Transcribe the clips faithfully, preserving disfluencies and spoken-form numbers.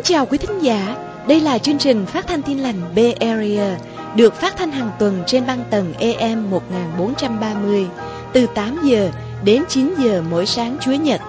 chào quý thính giả, đây là chương trình phát thanh Tin lành Bay Area, được phát thanh hàng tuần trên băng tần A M một nghìn bốn trăm ba mươi, từ tám giờ đến chín giờ mỗi sáng Chủ nhật.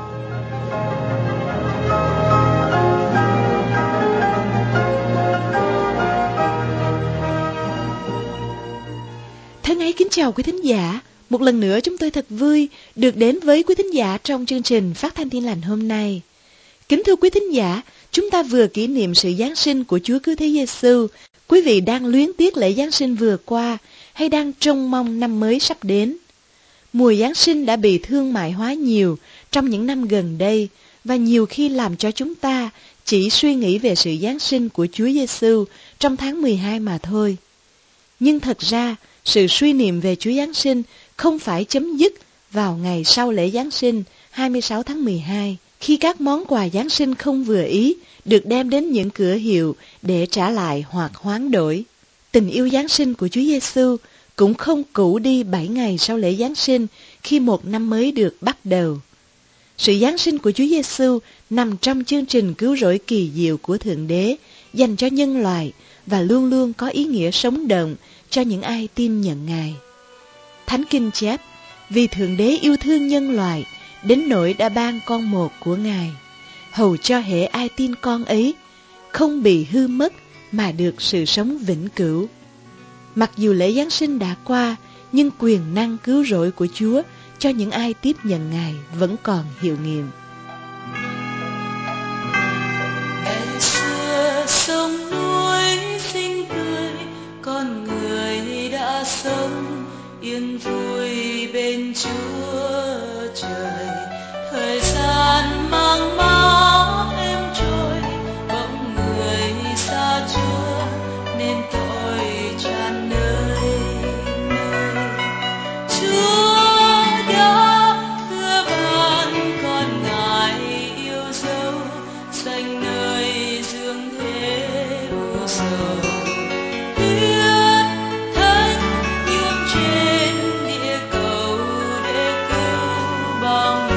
Thân ái kính chào quý thính giả, một lần nữa chúng tôi thật vui được đến với quý thính giả trong chương trình phát thanh Tin lành hôm nay. Kính thưa quý thính giả, chúng ta vừa kỷ niệm sự Giáng sinh của Chúa Cứu Thế Giêsu. Quý vị đang luyến tiếc lễ Giáng sinh vừa qua hay đang trông mong năm mới sắp đến? Mùa Giáng sinh đã bị thương mại hóa nhiều trong những năm gần đây và nhiều khi làm cho chúng ta chỉ suy nghĩ về sự Giáng sinh của Chúa Giêsu trong tháng mười hai mà thôi. Nhưng thật ra, sự suy niệm về Chúa Giáng sinh không phải chấm dứt vào ngày sau lễ Giáng sinh hai mươi sáu tháng mười hai, khi các món quà Giáng sinh không vừa ý được đem đến những cửa hiệu để trả lại hoặc hoán đổi. Tình yêu Giáng sinh của Chúa Giêsu cũng không cũ đi bảy ngày sau lễ Giáng sinh khi một năm mới được bắt đầu. Sự Giáng sinh của Chúa Giêsu nằm trong chương trình cứu rỗi kỳ diệu của Thượng Đế dành cho nhân loại và luôn luôn có ý nghĩa sống động cho những ai tin nhận Ngài. Thánh Kinh chép, vì Thượng Đế yêu thương nhân loại đến nỗi đã ban con một của Ngài, hầu cho hễ ai tin con ấy không bị hư mất mà được sự sống vĩnh cửu. Mặc dù lễ Giáng sinh đã qua, nhưng quyền năng cứu rỗi của Chúa cho những ai tiếp nhận Ngài vẫn còn hiệu nghiệm. Ngày xưa sông núi xinh tươi, con người đã sống yên vui bên Chúa Trời. Thời gian mang máu êm trôi, bỗng người xa Chúa nên tội tràn nơi nơi. Chúa đã hứa ban con Ngài yêu dấu, dành nơi dương thế u sầu. Huyết thánh nhuộm trên địa cầu để cứu bao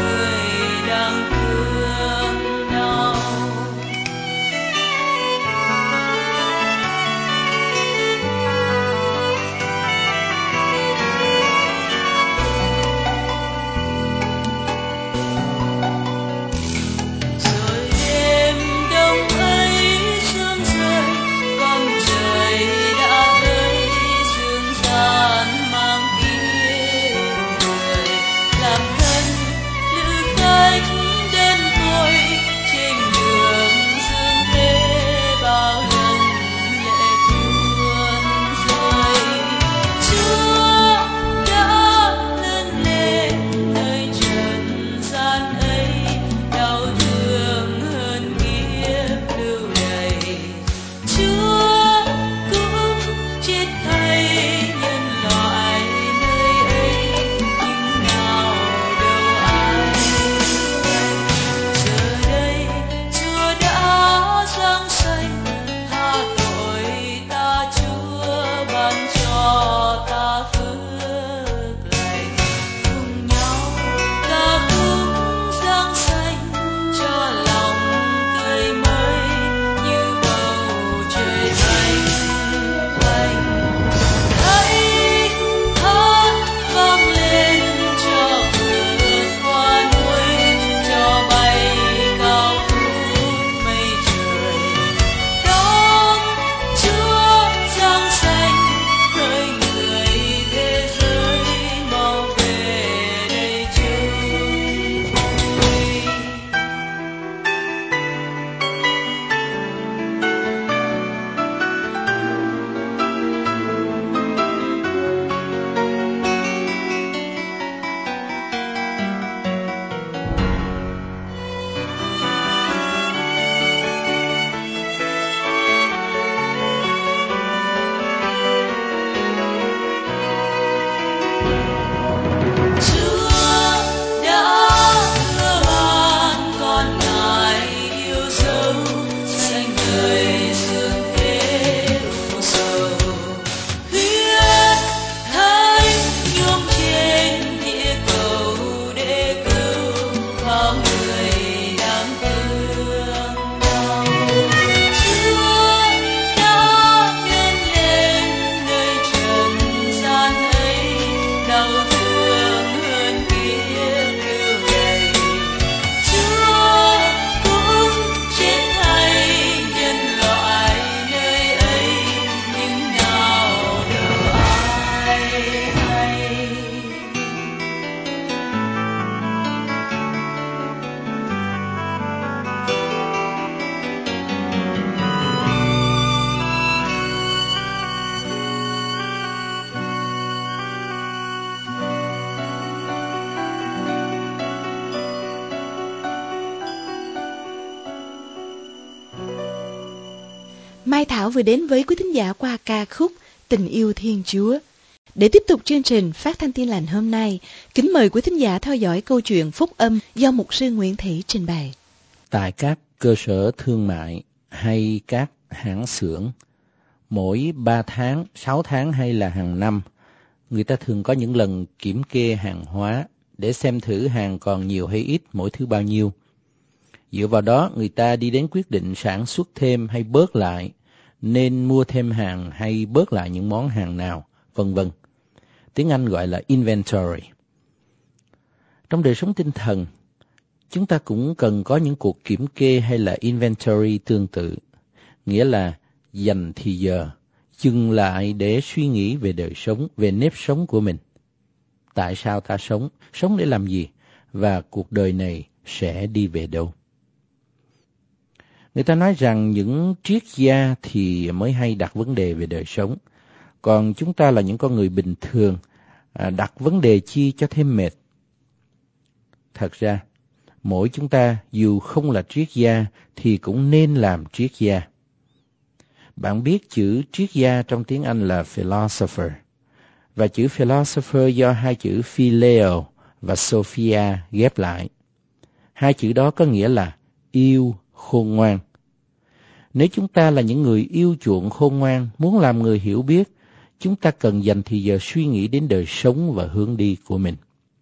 Thảo vừa đến với quý thính giả qua ca khúc Tình yêu Thiên Chúa. Để tiếp tục chương trình phát thanh Tin Lành hôm nay, kính mời quý thính giả theo dõi câu chuyện phúc âm do mục sư Nguyễn Thị trình bày. Tại các cơ sở thương mại hay các hãng xưởng, mỗi ba tháng, sáu tháng hay là hàng năm, người ta thường có những lần kiểm kê hàng hóa để xem thử hàng còn nhiều hay ít, mỗi thứ bao nhiêu. Dựa vào đó, người ta đi đến quyết định sản xuất thêm hay bớt lại, nên mua thêm hàng hay bớt lại những món hàng nào, vân vân. Tiếng Anh gọi là inventory. Trong đời sống tinh thần, chúng ta cũng cần có những cuộc kiểm kê hay là inventory tương tự, nghĩa là dành thì giờ, dừng lại để suy nghĩ về đời sống, về nếp sống của mình. Tại sao ta sống, sống để làm gì, và cuộc đời này sẽ đi về đâu? Người ta nói rằng những triết gia thì mới hay đặt vấn đề về đời sống, còn chúng ta là những con người bình thường, đặt vấn đề chi cho thêm mệt. Thật ra, mỗi chúng ta dù không là triết gia thì cũng nên làm triết gia. Bạn biết chữ triết gia trong tiếng Anh là philosopher, và chữ philosopher do hai chữ phileo và sophia ghép lại. Hai chữ đó có nghĩa là yêu khôn ngoan. Nếu chúng ta là những người yêu chuộng khôn ngoan, muốn làm người hiểu biết, chúng ta cần dành thời giờ suy nghĩ đến đời sống và hướng đi của mình.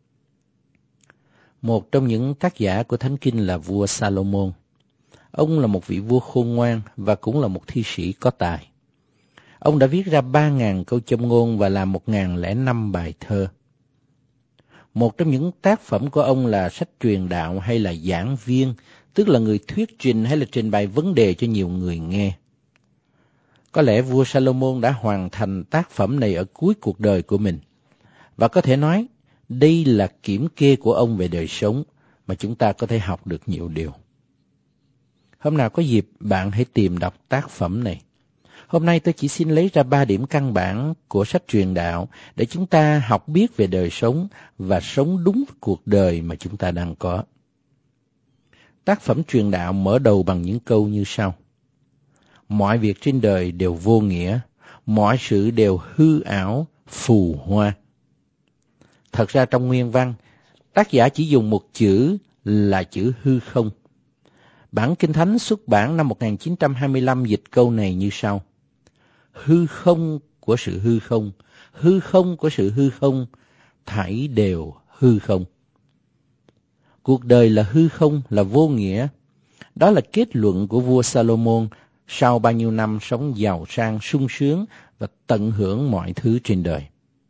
Một trong những tác giả của Thánh Kinh là vua Salomon. Ông là một vị vua khôn ngoan và cũng là một thi sĩ có tài. Ông đã viết ra ba ngàn câu châm ngôn và làm một ngàn lẻ năm bài thơ. Một trong những tác phẩm của ông là sách truyền đạo hay là giảng viên, tức là người thuyết trình hay là trình bày vấn đề cho nhiều người nghe. Có lẽ vua Salomon đã hoàn thành tác phẩm này ở cuối cuộc đời của mình, và có thể nói đây là kiểm kê của ông về đời sống mà chúng ta có thể học được nhiều điều. Hôm nào có dịp bạn hãy tìm đọc tác phẩm này. Hôm nay tôi chỉ xin lấy ra ba điểm căn bản của sách truyền đạo để chúng ta học biết về đời sống và sống đúng với cuộc đời mà chúng ta đang có. Tác phẩm truyền đạo mở đầu bằng những câu như sau: mọi việc trên đời đều vô nghĩa, mọi sự đều hư ảo, phù hoa. Thật ra trong nguyên văn, tác giả chỉ dùng một chữ là chữ hư không. Bản Kinh Thánh xuất bản năm một nghìn chín trăm hai mươi lăm dịch câu này như sau: hư không của sự hư không, hư không của sự hư không, thảy đều hư không. Cuộc đời là hư không, là vô nghĩa. Đó là kết luận của vua Salomon sau bao nhiêu năm sống giàu sang sung sướng và tận hưởng mọi thứ trên đời.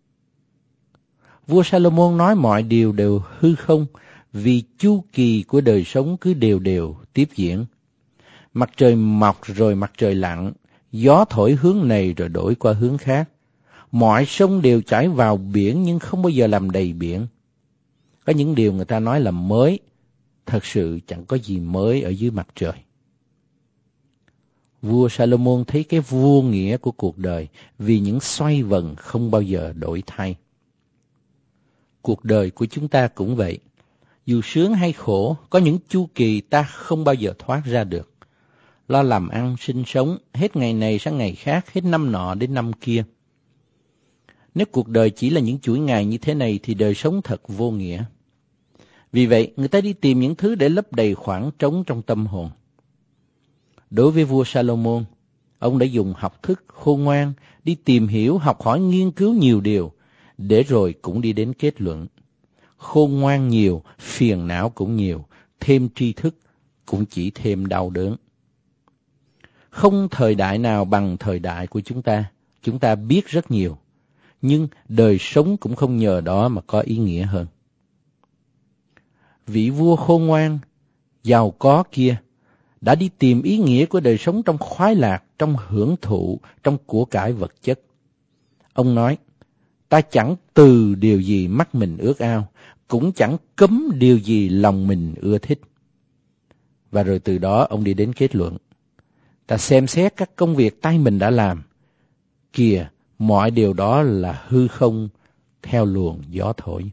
Vua Salomon nói mọi điều đều hư không vì chu kỳ của đời sống cứ đều đều tiếp diễn. Mặt trời mọc rồi mặt trời lặn, gió thổi hướng này rồi đổi qua hướng khác. Mọi sông đều chảy vào biển nhưng không bao giờ làm đầy biển. Có những điều người ta nói là mới, thật sự chẳng có gì mới ở dưới mặt trời. Vua Salomon thấy cái vô nghĩa của cuộc đời vì những xoay vần không bao giờ đổi thay. Cuộc đời của chúng ta cũng vậy. Dù sướng hay khổ, có những chu kỳ ta không bao giờ thoát ra được. Lo làm ăn, sinh sống, hết ngày này sang ngày khác, hết năm nọ đến năm kia. Nếu cuộc đời chỉ là những chuỗi ngày như thế này thì đời sống thật vô nghĩa. Vì vậy, người ta đi tìm những thứ để lấp đầy khoảng trống trong tâm hồn. Đối với vua Salomon, ông đã dùng học thức khôn ngoan, đi tìm hiểu, học hỏi, nghiên cứu nhiều điều, để rồi cũng đi đến kết luận. Khôn ngoan nhiều, phiền não cũng nhiều, thêm tri thức cũng chỉ thêm đau đớn. Không thời đại nào bằng thời đại của chúng ta, chúng ta biết rất nhiều, nhưng đời sống cũng không nhờ đó mà có ý nghĩa hơn. Vị vua khôn ngoan, giàu có kia, đã đi tìm ý nghĩa của đời sống trong khoái lạc, trong hưởng thụ, trong của cải vật chất. Ông nói, ta chẳng từ điều gì mắt mình ước ao, cũng chẳng cấm điều gì lòng mình ưa thích. Và rồi từ đó ông đi đến kết luận, ta xem xét các công việc tay mình đã làm, kìa, mọi điều đó là hư không theo luồng gió thổi.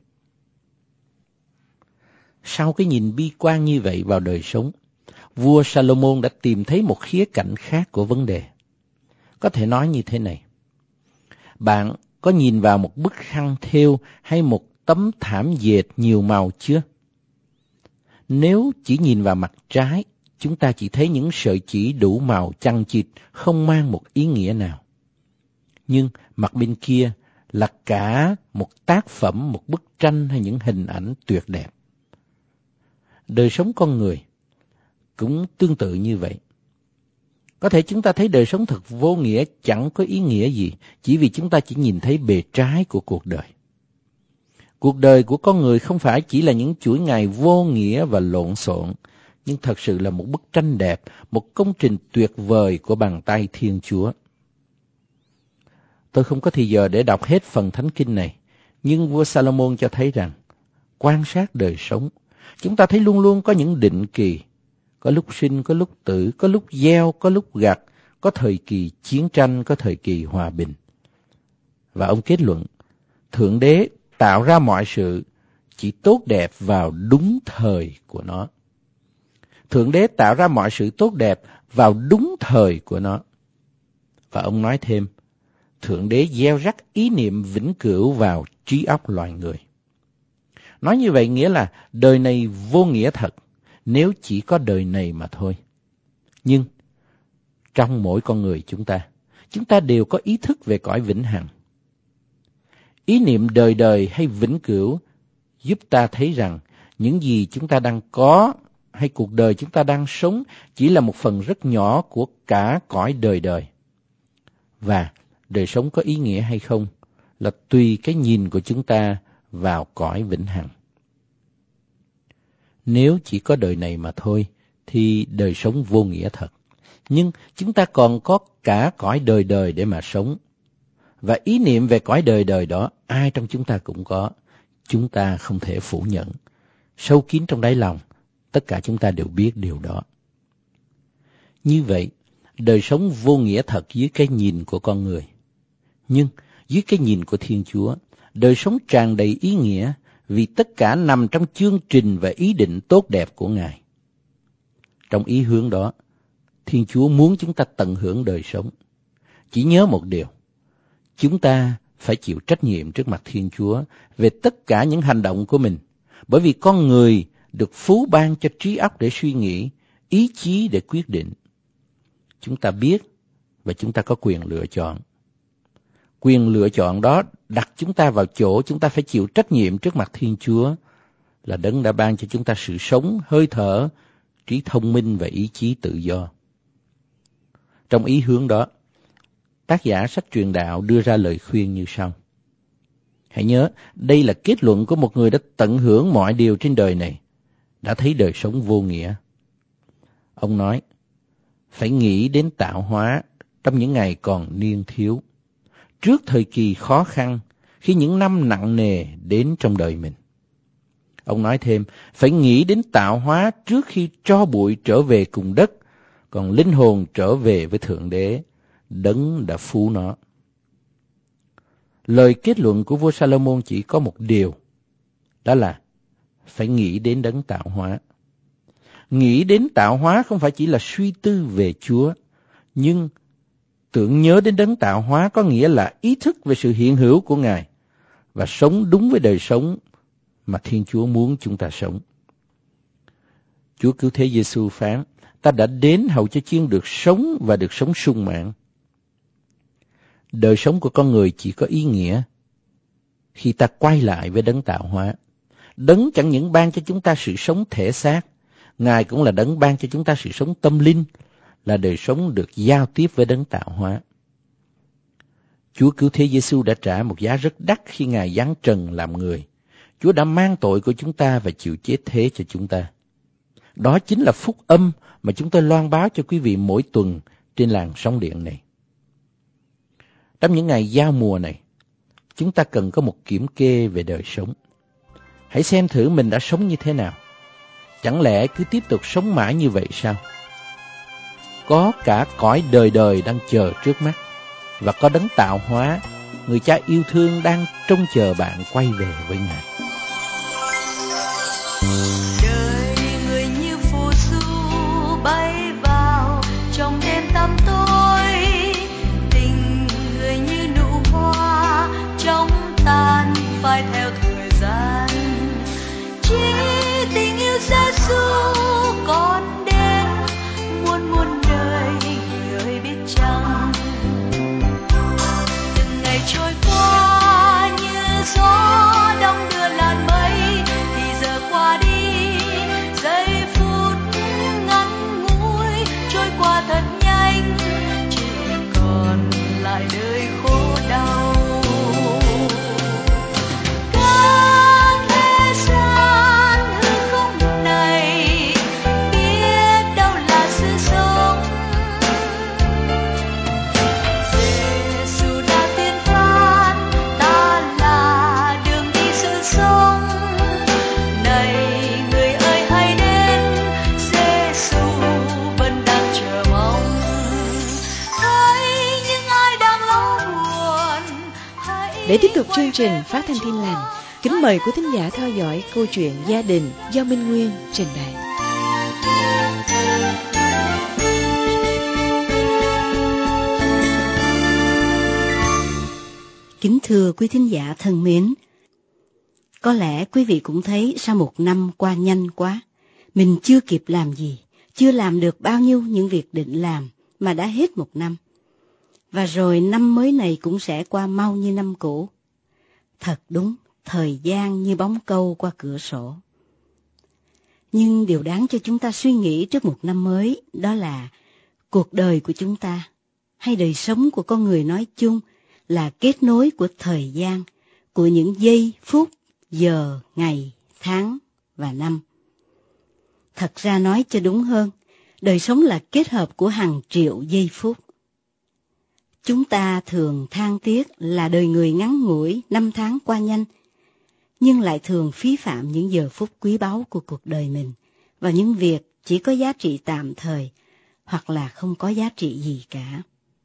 Sau cái nhìn bi quan như vậy vào đời sống, vua Salomon đã tìm thấy một khía cạnh khác của vấn đề. Có thể nói như thế này: bạn có nhìn vào một bức khăn thêu hay một tấm thảm dệt nhiều màu chưa? Nếu chỉ nhìn vào mặt trái, chúng ta chỉ thấy những sợi chỉ đủ màu chằng chịt, không mang một ý nghĩa nào. Nhưng mặt bên kia là cả một tác phẩm, một bức tranh hay những hình ảnh tuyệt đẹp. Đời sống con người cũng tương tự như vậy. Có thể chúng ta thấy đời sống thật vô nghĩa, chẳng có ý nghĩa gì, chỉ vì chúng ta chỉ nhìn thấy bề trái của cuộc đời. Cuộc đời của con người không phải chỉ là những chuỗi ngày vô nghĩa và lộn xộn, nhưng thật sự là một bức tranh đẹp, một công trình tuyệt vời của bàn tay Thiên Chúa. Tôi không có thời giờ để đọc hết phần Thánh Kinh này, nhưng vua Salomon cho thấy rằng, quan sát đời sống, chúng ta thấy luôn luôn có những định kỳ, có lúc sinh, có lúc tử, có lúc gieo, có lúc gặt, có thời kỳ chiến tranh, có thời kỳ hòa bình. Và ông kết luận, Thượng Đế tạo ra mọi sự chỉ tốt đẹp vào đúng thời của nó. Thượng Đế tạo ra mọi sự tốt đẹp vào đúng thời của nó. Và ông nói thêm, Thượng Đế gieo rắc ý niệm vĩnh cửu vào trí óc loài người. Nói như vậy nghĩa là đời này vô nghĩa thật, nếu chỉ có đời này mà thôi. Nhưng trong mỗi con người chúng ta, chúng ta đều có ý thức về cõi vĩnh hằng. Ý niệm đời đời hay vĩnh cửu giúp ta thấy rằng những gì chúng ta đang có hay cuộc đời chúng ta đang sống chỉ là một phần rất nhỏ của cả cõi đời đời. Và đời sống có ý nghĩa hay không là tùy cái nhìn của chúng ta vào cõi vĩnh hằng. Nếu chỉ có đời này mà thôi thì đời sống vô nghĩa thật. Nhưng chúng ta còn có cả cõi đời đời để mà sống. Và ý niệm về cõi đời đời đó, ai trong chúng ta cũng có. Chúng ta không thể phủ nhận. Sâu kín trong đáy lòng, tất cả chúng ta đều biết điều đó. Như vậy, đời sống vô nghĩa thật dưới cái nhìn của con người. Nhưng dưới cái nhìn của Thiên Chúa, đời sống tràn đầy ý nghĩa vì tất cả nằm trong chương trình và ý định tốt đẹp của Ngài. Trong ý hướng đó, Thiên Chúa muốn chúng ta tận hưởng đời sống. Chỉ nhớ một điều, chúng ta phải chịu trách nhiệm trước mặt Thiên Chúa về tất cả những hành động của mình, bởi vì con người được phú ban cho trí óc để suy nghĩ, ý chí để quyết định. Chúng ta biết và chúng ta có quyền lựa chọn. Quyền lựa chọn đó đặt chúng ta vào chỗ chúng ta phải chịu trách nhiệm trước mặt Thiên Chúa, là Đấng đã ban cho chúng ta sự sống, hơi thở, trí thông minh và ý chí tự do. Trong ý hướng đó, tác giả sách Truyền Đạo đưa ra lời khuyên như sau. Hãy nhớ, đây là kết luận của một người đã tận hưởng mọi điều trên đời này, đã thấy đời sống vô nghĩa. Ông nói, phải nghĩ đến tạo hóa trong những ngày còn niên thiếu, trước thời kỳ khó khăn, khi những năm nặng nề đến trong đời mình. Ông nói thêm, phải nghĩ đến tạo hóa trước khi tro bụi trở về cùng đất, còn linh hồn trở về với Thượng Đế, Đấng đã phú nó. Lời kết luận của vua Salomon chỉ có một điều, đó là phải nghĩ đến Đấng tạo hóa. Nghĩ đến tạo hóa không phải chỉ là suy tư về Chúa, nhưng tưởng nhớ đến Đấng tạo hóa có nghĩa là ý thức về sự hiện hữu của Ngài và sống đúng với đời sống mà Thiên Chúa muốn chúng ta sống. Chúa Cứu Thế Giêsu phán, ta đã đến hầu cho chiên được sống và được sống sung mãn. Đời sống của con người chỉ có ý nghĩa khi ta quay lại với Đấng tạo hóa. Đấng chẳng những ban cho chúng ta sự sống thể xác, Ngài cũng là Đấng ban cho chúng ta sự sống tâm linh, là đời sống được giao tiếp với Đấng tạo hóa. Chúa Cứu Thế Giêsu đã trả một giá rất đắt khi Ngài giáng trần làm người. Chúa đã mang tội của chúng ta và chịu chết thế cho chúng ta. Đó chính là phúc âm mà chúng tôi loan báo cho quý vị mỗi tuần trên làn sóng điện này. Trong những ngày giao mùa này, chúng ta cần có một kiểm kê về đời sống. Hãy xem thử mình đã sống như thế nào. Chẳng lẽ cứ tiếp tục sống mãi như vậy sao? Có cả cõi đời đời đang chờ trước mắt, và có Đấng tạo hóa, người cha yêu thương đang trông chờ bạn quay về với Ngài. Đời người như phù du bay vào trong đêm tăm tối, Để tiếp tục chương trình Phát thanh Thiên Lành, kính mời quý thính giả theo dõi câu chuyện gia đình do Minh Nguyên trình bày. Kính thưa quý thính giả thân mến, có lẽ quý vị cũng thấy sao một năm qua nhanh quá, mình chưa kịp làm gì, chưa làm được bao nhiêu những việc định làm mà đã hết một năm. Và rồi năm mới này cũng sẽ qua mau như năm cũ. Thật đúng, thời gian như bóng câu qua cửa sổ. Nhưng điều đáng cho chúng ta suy nghĩ trước một năm mới đó là cuộc đời của chúng ta, hay đời sống của con người nói chung, là kết nối của thời gian, của những giây, phút, giờ, ngày, tháng và năm. Thật ra nói cho đúng hơn, đời sống là kết hợp của hàng triệu giây phút. Chúng ta thường than tiếc là đời người ngắn ngủi, năm tháng qua nhanh, nhưng lại thường phí phạm những giờ phút quý báu của cuộc đời mình vào những việc chỉ có giá trị tạm thời hoặc là không có giá trị gì cả.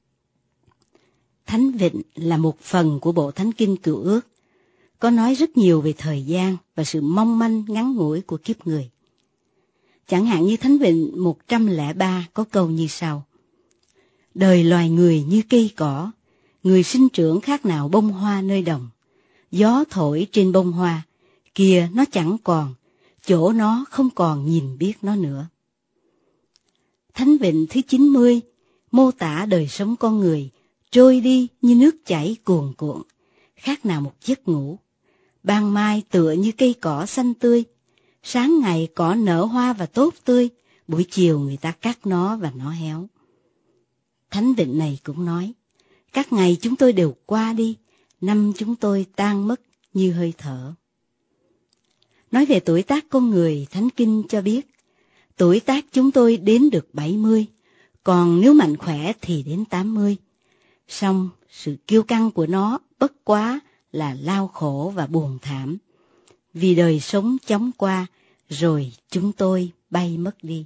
Thánh Vịnh là một phần của bộ Thánh Kinh Cựu Ước, có nói rất nhiều về thời gian và sự mong manh ngắn ngủi của kiếp người. Chẳng hạn như Thánh Vịnh một trăm lẻ ba có câu như sau: đời loài người như cây cỏ, người sinh trưởng khác nào bông hoa nơi đồng. Gió thổi trên bông hoa, kìa nó chẳng còn, chỗ nó không còn nhìn biết nó nữa. Thánh Vịnh thứ chín mươi mô tả đời sống con người trôi đi như nước chảy cuồn cuộn, khác nào một giấc ngủ. Ban mai tựa như cây cỏ xanh tươi, sáng ngày cỏ nở hoa và tốt tươi, buổi chiều người ta cắt nó và nó héo. Thánh Vịnh này cũng nói, các ngày chúng tôi đều qua đi, năm chúng tôi tan mất như hơi thở. Nói về tuổi tác con người, Thánh Kinh cho biết, tuổi tác chúng tôi đến được bảy mươi, còn nếu mạnh khỏe thì đến tám mươi. Song sự kiêu căng của nó bất quá là lao khổ và buồn thảm, vì đời sống chóng qua, rồi chúng tôi bay mất đi.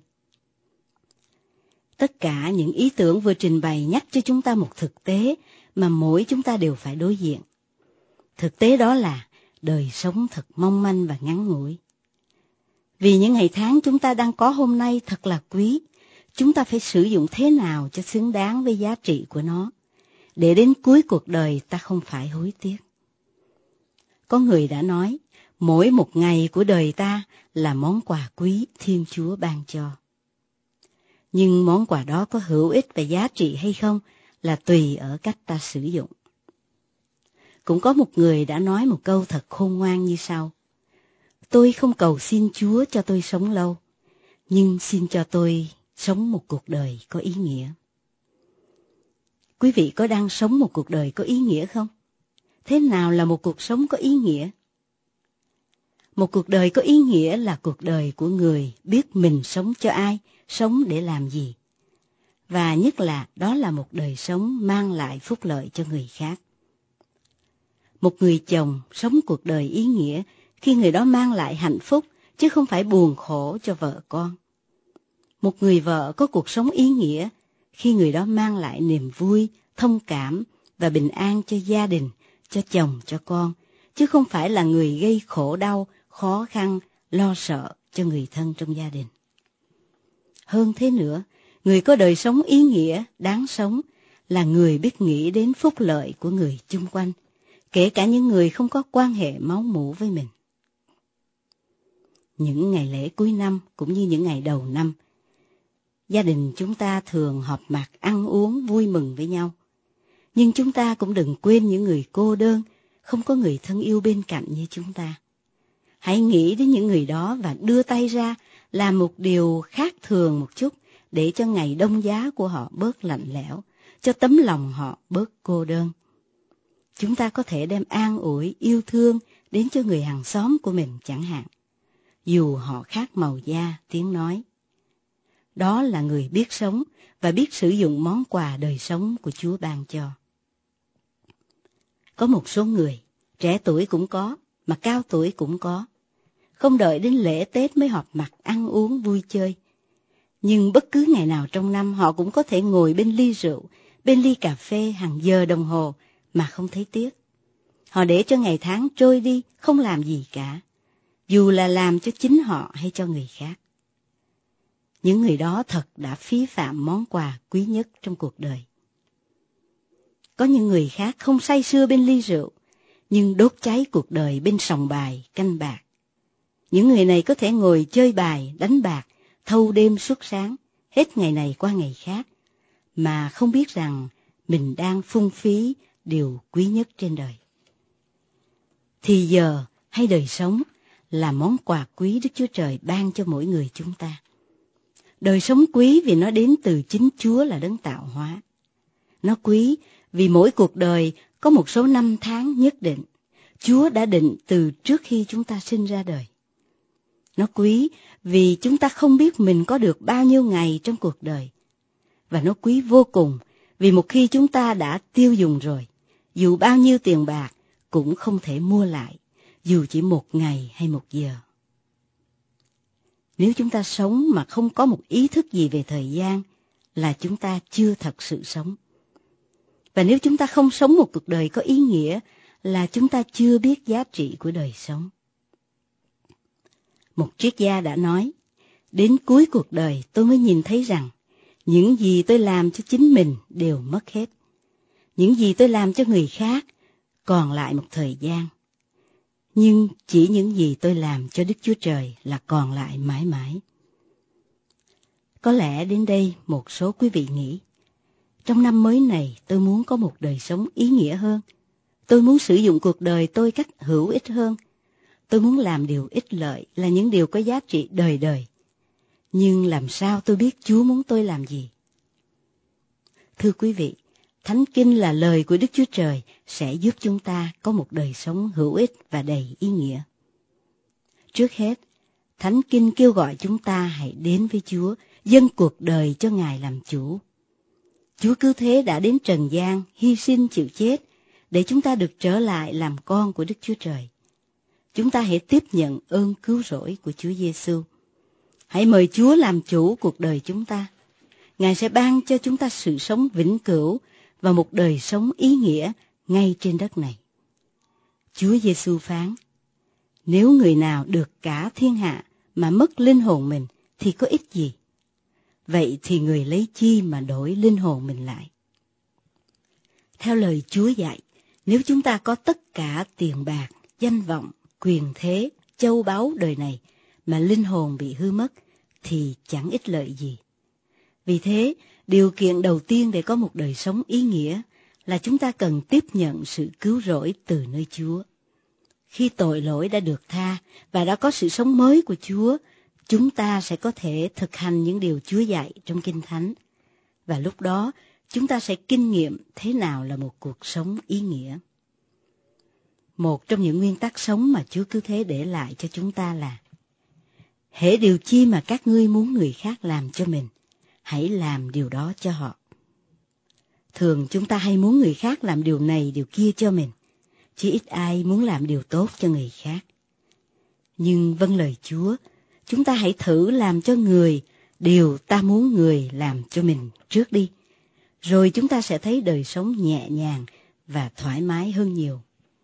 Tất cả những ý tưởng vừa trình bày nhắc cho chúng ta một thực tế mà mỗi chúng ta đều phải đối diện. Thực tế đó là đời sống thật mong manh và ngắn ngủi. Vì những ngày tháng chúng ta đang có hôm nay thật là quý, chúng ta phải sử dụng thế nào cho xứng đáng với giá trị của nó, để đến cuối cuộc đời ta không phải hối tiếc. Có người đã nói, mỗi một ngày của đời ta là món quà quý Thiên Chúa ban cho. Nhưng món quà đó có hữu ích và giá trị hay không là tùy ở cách ta sử dụng. Cũng có một người đã nói một câu thật khôn ngoan như sau: tôi không cầu xin Chúa cho tôi sống lâu, nhưng xin cho tôi sống một cuộc đời có ý nghĩa. Quý vị có đang sống một cuộc đời có ý nghĩa không? Thế nào là một cuộc sống có ý nghĩa? Một cuộc đời có ý nghĩa là cuộc đời của người biết mình sống cho ai, sống để làm gì. Và nhất là đó là một đời sống mang lại phúc lợi cho người khác. Một người chồng sống cuộc đời ý nghĩa khi người đó mang lại hạnh phúc, chứ không phải buồn khổ cho vợ con. Một người vợ có cuộc sống ý nghĩa khi người đó mang lại niềm vui, thông cảm và bình an cho gia đình, cho chồng, cho con, chứ không phải là người gây khổ đau, khó khăn, lo sợ cho người thân trong gia đình. Hơn thế nữa, người có đời sống ý nghĩa, đáng sống là người biết nghĩ đến phúc lợi của người chung quanh, kể cả những người không có quan hệ máu mủ với mình. Những ngày lễ cuối năm cũng như những ngày đầu năm, gia đình chúng ta thường họp mặt ăn uống vui mừng với nhau. Nhưng chúng ta cũng đừng quên những người cô đơn, không có người thân yêu bên cạnh như chúng ta. Hãy nghĩ đến những người đó và đưa tay ra làm một điều khác thường một chút để cho ngày đông giá của họ bớt lạnh lẽo, cho tấm lòng họ bớt cô đơn. Chúng ta có thể đem an ủi, yêu thương đến cho người hàng xóm của mình chẳng hạn, dù họ khác màu da, tiếng nói. Đó là người biết sống và biết sử dụng món quà đời sống của Chúa ban cho. Có một số người, trẻ tuổi cũng có, mà cao tuổi cũng có, không đợi đến lễ Tết mới họp mặt ăn uống vui chơi. Nhưng bất cứ ngày nào trong năm họ cũng có thể ngồi bên ly rượu, bên ly cà phê hàng giờ đồng hồ mà không thấy tiếc. Họ để cho ngày tháng trôi đi, không làm gì cả, dù là làm cho chính họ hay cho người khác. Những người đó thật đã phí phạm món quà quý nhất trong cuộc đời. Có những người khác không say sưa bên ly rượu, nhưng đốt cháy cuộc đời bên sòng bài, canh bạc. Những người này có thể ngồi chơi bài, đánh bạc, thâu đêm suốt sáng, hết ngày này qua ngày khác, mà không biết rằng mình đang phung phí điều quý nhất trên đời. Thì giờ hay đời sống là món quà quý Đức Chúa Trời ban cho mỗi người chúng ta. Đời sống quý vì nó đến từ chính Chúa là đấng tạo hóa. Nó quý vì mỗi cuộc đời có một số năm tháng nhất định, Chúa đã định từ trước khi chúng ta sinh ra đời. Nó quý vì chúng ta không biết mình có được bao nhiêu ngày trong cuộc đời. Và nó quý vô cùng vì một khi chúng ta đã tiêu dùng rồi, dù bao nhiêu tiền bạc cũng không thể mua lại, dù chỉ một ngày hay một giờ. Nếu chúng ta sống mà không có một ý thức gì về thời gian, là chúng ta chưa thật sự sống. Và nếu chúng ta không sống một cuộc đời có ý nghĩa, là chúng ta chưa biết giá trị của đời sống. Một triết gia đã nói, đến cuối cuộc đời tôi mới nhìn thấy rằng, những gì tôi làm cho chính mình đều mất hết. Những gì tôi làm cho người khác còn lại một thời gian. Nhưng chỉ những gì tôi làm cho Đức Chúa Trời là còn lại mãi mãi. Có lẽ đến đây một số quý vị nghĩ, trong năm mới này tôi muốn có một đời sống ý nghĩa hơn. Tôi muốn sử dụng cuộc đời tôi cách hữu ích hơn. Tôi muốn làm điều ích lợi là những điều có giá trị đời đời. Nhưng làm sao tôi biết Chúa muốn tôi làm gì? Thưa quý vị, Thánh Kinh là lời của Đức Chúa Trời sẽ giúp chúng ta có một đời sống hữu ích và đầy ý nghĩa. Trước hết, Thánh Kinh kêu gọi chúng ta hãy đến với Chúa, dâng cuộc đời cho Ngài làm chủ. Chúa cứ thế đã đến trần gian, hy sinh chịu chết, để chúng ta được trở lại làm con của Đức Chúa Trời. Chúng ta hãy tiếp nhận ơn cứu rỗi của Chúa Giêsu. Hãy mời Chúa làm chủ cuộc đời chúng ta. Ngài sẽ ban cho chúng ta sự sống vĩnh cửu và một đời sống ý nghĩa ngay trên đất này. Chúa Giêsu phán, nếu người nào được cả thiên hạ mà mất linh hồn mình thì có ích gì? Vậy thì người lấy chi mà đổi linh hồn mình lại? Theo lời Chúa dạy, nếu chúng ta có tất cả tiền bạc, danh vọng, quyền thế, châu báu đời này mà linh hồn bị hư mất thì chẳng ích lợi gì. Vì thế, điều kiện đầu tiên để có một đời sống ý nghĩa là chúng ta cần tiếp nhận sự cứu rỗi từ nơi Chúa. Khi tội lỗi đã được tha và đã có sự sống mới của Chúa, chúng ta sẽ có thể thực hành những điều Chúa dạy trong Kinh Thánh. Và lúc đó, chúng ta sẽ kinh nghiệm thế nào là một cuộc sống ý nghĩa. Một trong những nguyên tắc sống mà Chúa cứu thế để lại cho chúng ta là: hễ điều chi mà các ngươi muốn người khác làm cho mình, hãy làm điều đó cho họ. Thường chúng ta hay muốn người khác làm điều này điều kia cho mình, chứ ít ai muốn làm điều tốt cho người khác. Nhưng vâng lời Chúa, chúng ta hãy thử làm cho người điều ta muốn người làm cho mình trước đi. Rồi chúng ta sẽ thấy đời sống nhẹ nhàng và thoải mái hơn nhiều.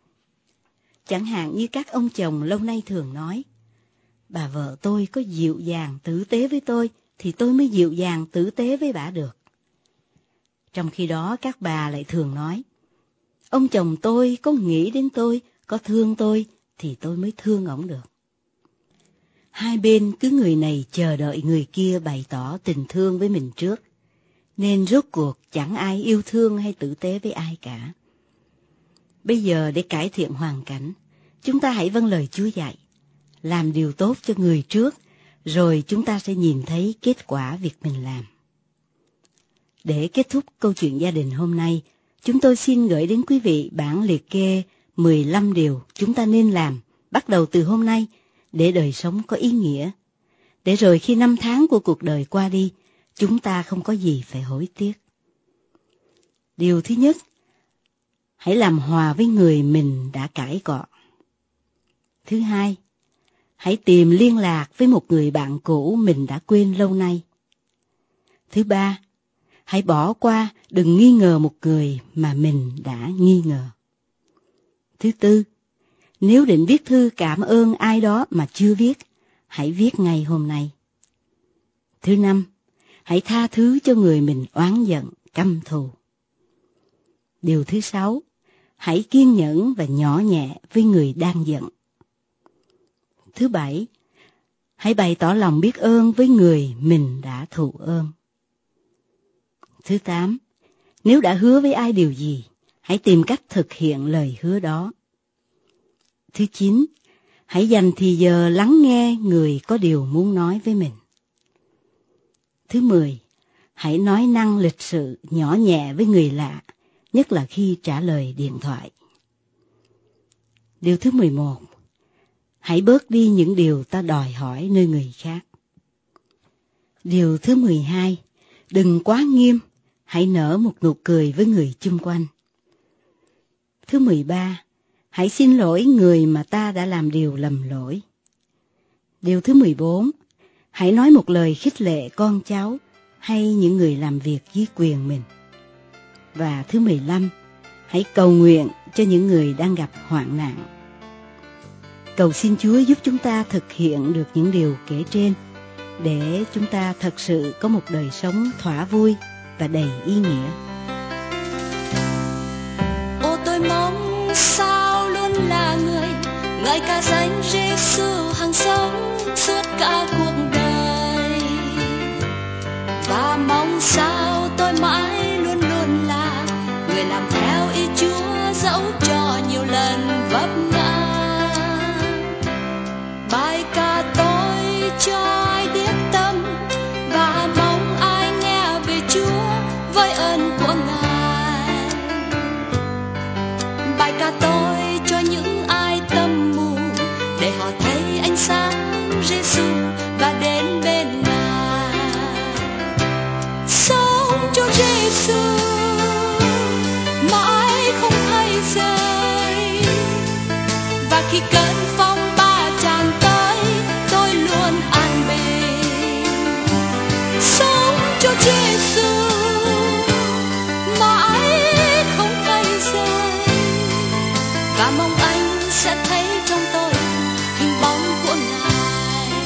Chẳng hạn như các ông chồng lâu nay thường nói, bà vợ tôi có dịu dàng tử tế với tôi, thì tôi mới dịu dàng tử tế với bà được. Trong khi đó các bà lại thường nói, ông chồng tôi có nghĩ đến tôi, có thương tôi, thì tôi mới thương ổng được. Hai bên cứ người này chờ đợi người kia bày tỏ tình thương với mình trước, nên rốt cuộc chẳng ai yêu thương hay tử tế với ai cả. Bây giờ để cải thiện hoàn cảnh, chúng ta hãy vâng lời Chúa dạy, làm điều tốt cho người trước, rồi chúng ta sẽ nhìn thấy kết quả việc mình làm. Để kết thúc câu chuyện gia đình hôm nay, chúng tôi xin gửi đến quý vị bản liệt kê mười lăm điều chúng ta nên làm bắt đầu từ hôm nay để đời sống có ý nghĩa. Để rồi khi năm tháng của cuộc đời qua đi, chúng ta không có gì phải hối tiếc. Điều thứ nhất, hãy làm hòa với người mình đã cãi cọ. Thứ hai, hãy tìm liên lạc với một người bạn cũ mình đã quên lâu nay. Thứ ba, hãy bỏ qua, đừng nghi ngờ một người mà mình đã nghi ngờ. Thứ tư, nếu định viết thư cảm ơn ai đó mà chưa viết, hãy viết ngay hôm nay. Thứ năm, hãy tha thứ cho người mình oán giận, căm thù. Điều thứ sáu, hãy kiên nhẫn và nhỏ nhẹ với người đang giận. Thứ bảy, hãy bày tỏ lòng biết ơn với người mình đã thụ ơn. Thứ tám, nếu đã hứa với ai điều gì, hãy tìm cách thực hiện lời hứa đó. Thứ chín, hãy dành thì giờ lắng nghe người có điều muốn nói với mình. Thứ mười, hãy nói năng lịch sự, nhỏ nhẹ với người lạ, nhất là khi trả lời điện thoại. Điều thứ mười một, hãy bớt đi những điều ta đòi hỏi nơi người khác. Điều thứ mười hai, đừng quá nghiêm, hãy nở một nụ cười với người chung quanh. Thứ mười ba, hãy xin lỗi người mà ta đã làm điều lầm lỗi. Điều thứ mười bốn, hãy nói một lời khích lệ con cháu hay những người làm việc dưới quyền mình. Và thứ mười lăm, hãy cầu nguyện cho những người đang gặp hoạn nạn. Cầu xin Chúa giúp chúng ta thực hiện được những điều kể trên, để chúng ta thật sự có một đời sống thỏa vui và đầy ý nghĩa. Ô tôi mong sao luôn là người ngợi ca danh Giêsu hằng sống suốt cả cuộc đời, và mong sao tôi mãi luôn luôn là người làm theo ý Chúa dẫu cho nhiều lần vấp ngã. Bài ca tôi cho ai biết tâm, và mong ai nghe về Chúa với ơn của Ngài. Bài ca tôi cho những ai tâm mù, để họ thấy ánh sáng Giêsu và đến bên Ngài. Sống cho Giêsu mãi không thay rời, và khi cơn phong ba tràn tới, tôi luôn an bình. Sống cho Giêsu mãi không thay rời, và mong anh sẽ thấy trong tôi hình bóng của Ngài.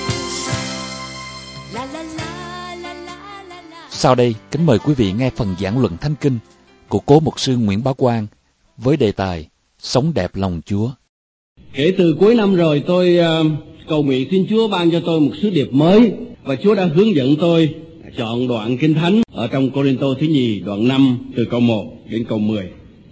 La la la la la la la. Sau đây, kính mời quý vị nghe phần giảng luận Thánh Kinh của cố mục sư Nguyễn Bá Quang với đề tài Sống đẹp lòng Chúa. Kể từ cuối năm rồi, tôi uh, cầu nguyện xin Chúa ban cho tôi một sứ điệp mới, và Chúa đã hướng dẫn tôi chọn đoạn Kinh Thánh ở trong Cô-rinh-tô thứ nhì đoạn năm từ câu một đến câu mười.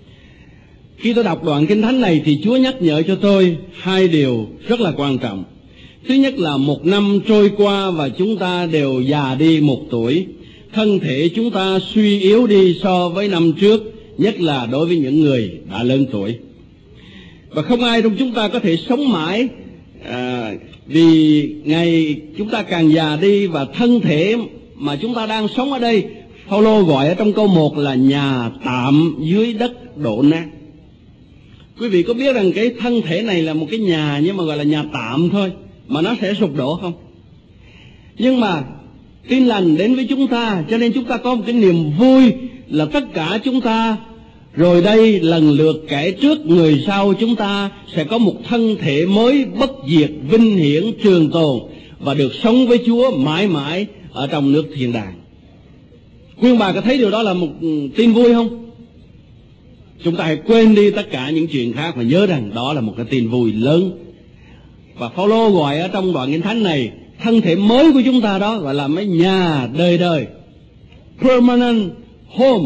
Khi tôi đọc đoạn Kinh Thánh này thì Chúa nhắc nhở cho tôi hai điều rất là quan trọng. Thứ nhất là một năm trôi qua và chúng ta đều già đi một tuổi, thân thể chúng ta suy yếu đi so với năm trước, nhất là đối với những người đã lớn tuổi. Và không ai trong chúng ta có thể sống mãi, à, vì ngày chúng ta càng già đi, và thân thể mà chúng ta đang sống ở đây, Phaolô gọi ở trong câu một là nhà tạm dưới đất đổ nát. Quý vị có biết rằng cái thân thể này là một cái nhà, nhưng mà gọi là nhà tạm thôi, mà nó sẽ sụp đổ không? Nhưng mà tin lành đến với chúng ta, cho nên chúng ta có một cái niềm vui là tất cả chúng ta rồi đây lần lượt kẻ trước người sau chúng ta sẽ có một thân thể mới bất diệt, vinh hiển, trường tồn, và được sống với Chúa mãi mãi ở trong nước thiên đàng. Quý ông bà có thấy điều đó là một tin vui không? Chúng ta hãy quên đi tất cả những chuyện khác và nhớ rằng đó là một cái tin vui lớn. Và Phaolô gọi ở trong đoạn Kinh Thánh này thân thể mới của chúng ta đó gọi là mấy nhà đời đời, permanent home.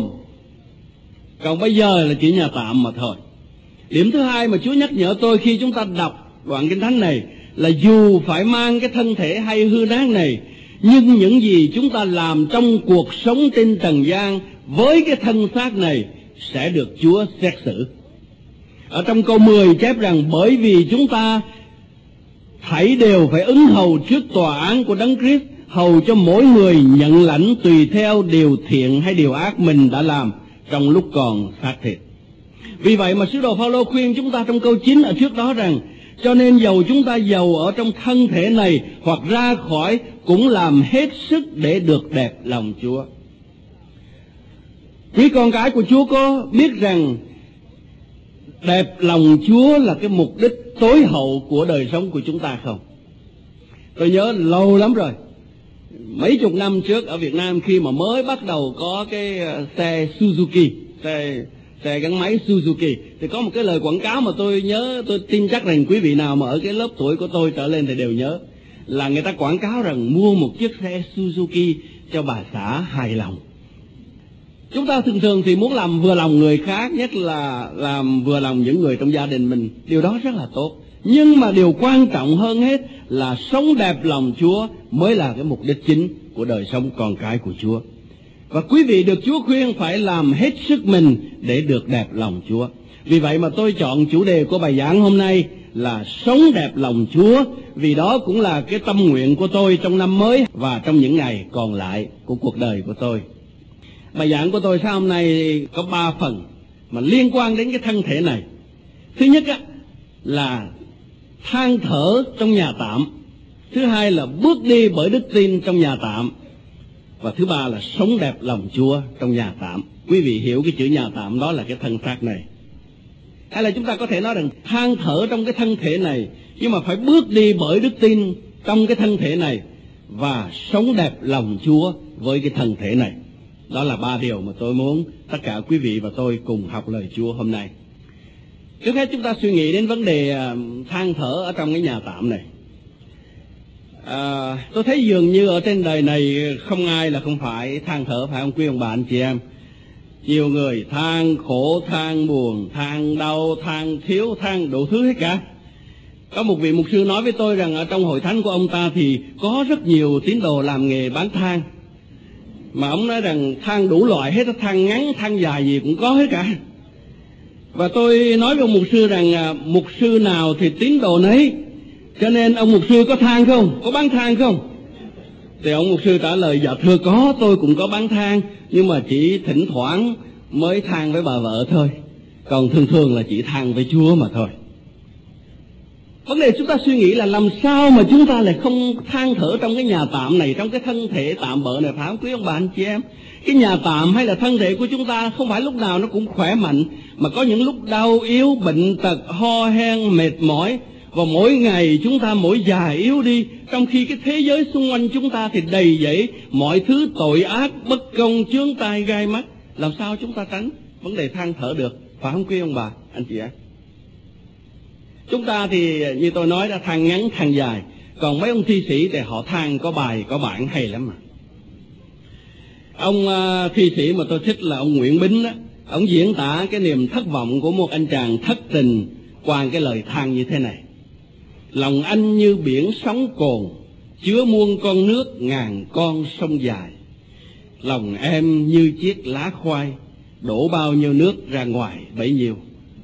Còn bây giờ là chỉ nhà tạm mà thôi. Điểm thứ hai mà Chúa nhắc nhở tôi khi chúng ta đọc đoạn Kinh Thánh này là dù phải mang cái thân thể hay hư nát này, nhưng những gì chúng ta làm trong cuộc sống trên trần gian với cái thân xác này sẽ được Chúa xét xử. Ở trong câu mười chép rằng bởi vì chúng ta thảy đều phải ứng hầu trước tòa án của Đấng Christ, hầu cho mỗi người nhận lãnh tùy theo điều thiện hay điều ác mình đã làm trong lúc còn xác thịt. Vì vậy mà sứ đồ Phaolô khuyên chúng ta trong câu chín ở trước đó rằng cho nên dầu chúng ta giàu ở trong thân thể này hoặc ra khỏi, cũng làm hết sức để được đẹp lòng Chúa. Quý con cái của Chúa có biết rằng đẹp lòng Chúa là cái mục đích tối hậu của đời sống của chúng ta không? Tôi nhớ lâu lắm rồi, mấy chục năm trước ở Việt Nam, khi mà mới bắt đầu có cái xe Suzuki, xe xe gắn máy Suzuki, thì có một cái lời quảng cáo mà tôi nhớ, tôi tin chắc rằng quý vị nào mà ở cái lớp tuổi của tôi trở lên thì đều nhớ, là người ta quảng cáo rằng mua một chiếc xe Suzuki cho bà xã hài lòng. Chúng ta thường thường thì muốn làm vừa lòng người khác, nhất là làm vừa lòng những người trong gia đình mình, điều đó rất là tốt. Nhưng mà điều quan trọng hơn hết là sống đẹp lòng Chúa mới là cái mục đích chính của đời sống con cái của Chúa. Và quý vị được Chúa khuyên phải làm hết sức mình để được đẹp lòng Chúa. Vì vậy mà tôi chọn chủ đề của bài giảng hôm nay là sống đẹp lòng Chúa, vì đó cũng là cái tâm nguyện của tôi trong năm mới và trong những ngày còn lại của cuộc đời của tôi. Bài giảng của tôi sáng hôm nay có ba phần mà liên quan đến cái thân thể này. Thứ nhất á, là than thở trong nhà tạm. Thứ hai là bước đi bởi đức tin trong nhà tạm. Và thứ ba là sống đẹp lòng Chúa trong nhà tạm. Quý vị hiểu cái chữ nhà tạm đó là cái thân xác này. Hay là chúng ta có thể nói rằng than thở trong cái thân thể này, nhưng mà phải bước đi bởi đức tin trong cái thân thể này và sống đẹp lòng Chúa với cái thân thể này. Đó là ba điều mà tôi muốn tất cả quý vị và tôi cùng học lời Chúa hôm nay. Trước hết chúng ta suy nghĩ đến vấn đề than thở ở trong cái nhà tạm này. À, tôi thấy dường như ở trên đời này không ai là không phải than thở, phải không quý ông bà anh chị em? Nhiều người than khổ, than buồn, than đau, than thiếu, than đủ thứ hết cả. Có một vị mục sư nói với tôi rằng ở trong hội thánh của ông ta thì có rất nhiều tín đồ làm nghề bán than. Mà ông nói rằng than đủ loại hết, than ngắn, than dài gì cũng có hết cả. Và tôi nói với ông mục sư rằng à, mục sư nào thì tín đồ nấy, cho nên ông mục sư có than không? Có bán than không? Thì ông mục sư trả lời, dạ thưa có, tôi cũng có bán than, nhưng mà chỉ thỉnh thoảng mới than với bà vợ thôi, còn thường thường là chỉ than với Chúa mà thôi. Vấn đề chúng ta suy nghĩ là làm sao mà chúng ta lại không than thở trong cái nhà tạm này, trong cái thân thể tạm bợ này, phải không quý ông bà anh chị em? Cái nhà tạm hay là thân thể của chúng ta không phải lúc nào nó cũng khỏe mạnh, mà có những lúc đau yếu, bệnh tật, ho hen, mệt mỏi. Và mỗi ngày chúng ta mỗi già yếu đi, trong khi cái thế giới xung quanh chúng ta thì đầy dẫy mọi thứ tội ác, bất công, chướng tai gai mắt. Làm sao chúng ta tránh vấn đề than thở được, phải không quý ông bà anh chị em? Chúng ta thì như tôi nói đã than ngắn than dài, còn mấy ông thi sĩ thì họ than có bài có bản hay lắm mà. Ông uh, thi sĩ mà tôi thích là ông Nguyễn Bính đó, ông diễn tả cái niềm thất vọng của một anh chàng thất tình qua cái lời than như thế này: lòng anh như biển sóng cồn, chứa muôn con nước ngàn con sông dài. Lòng em như chiếc lá khoai, đổ bao nhiêu nước ra ngoài bấy nhiêu.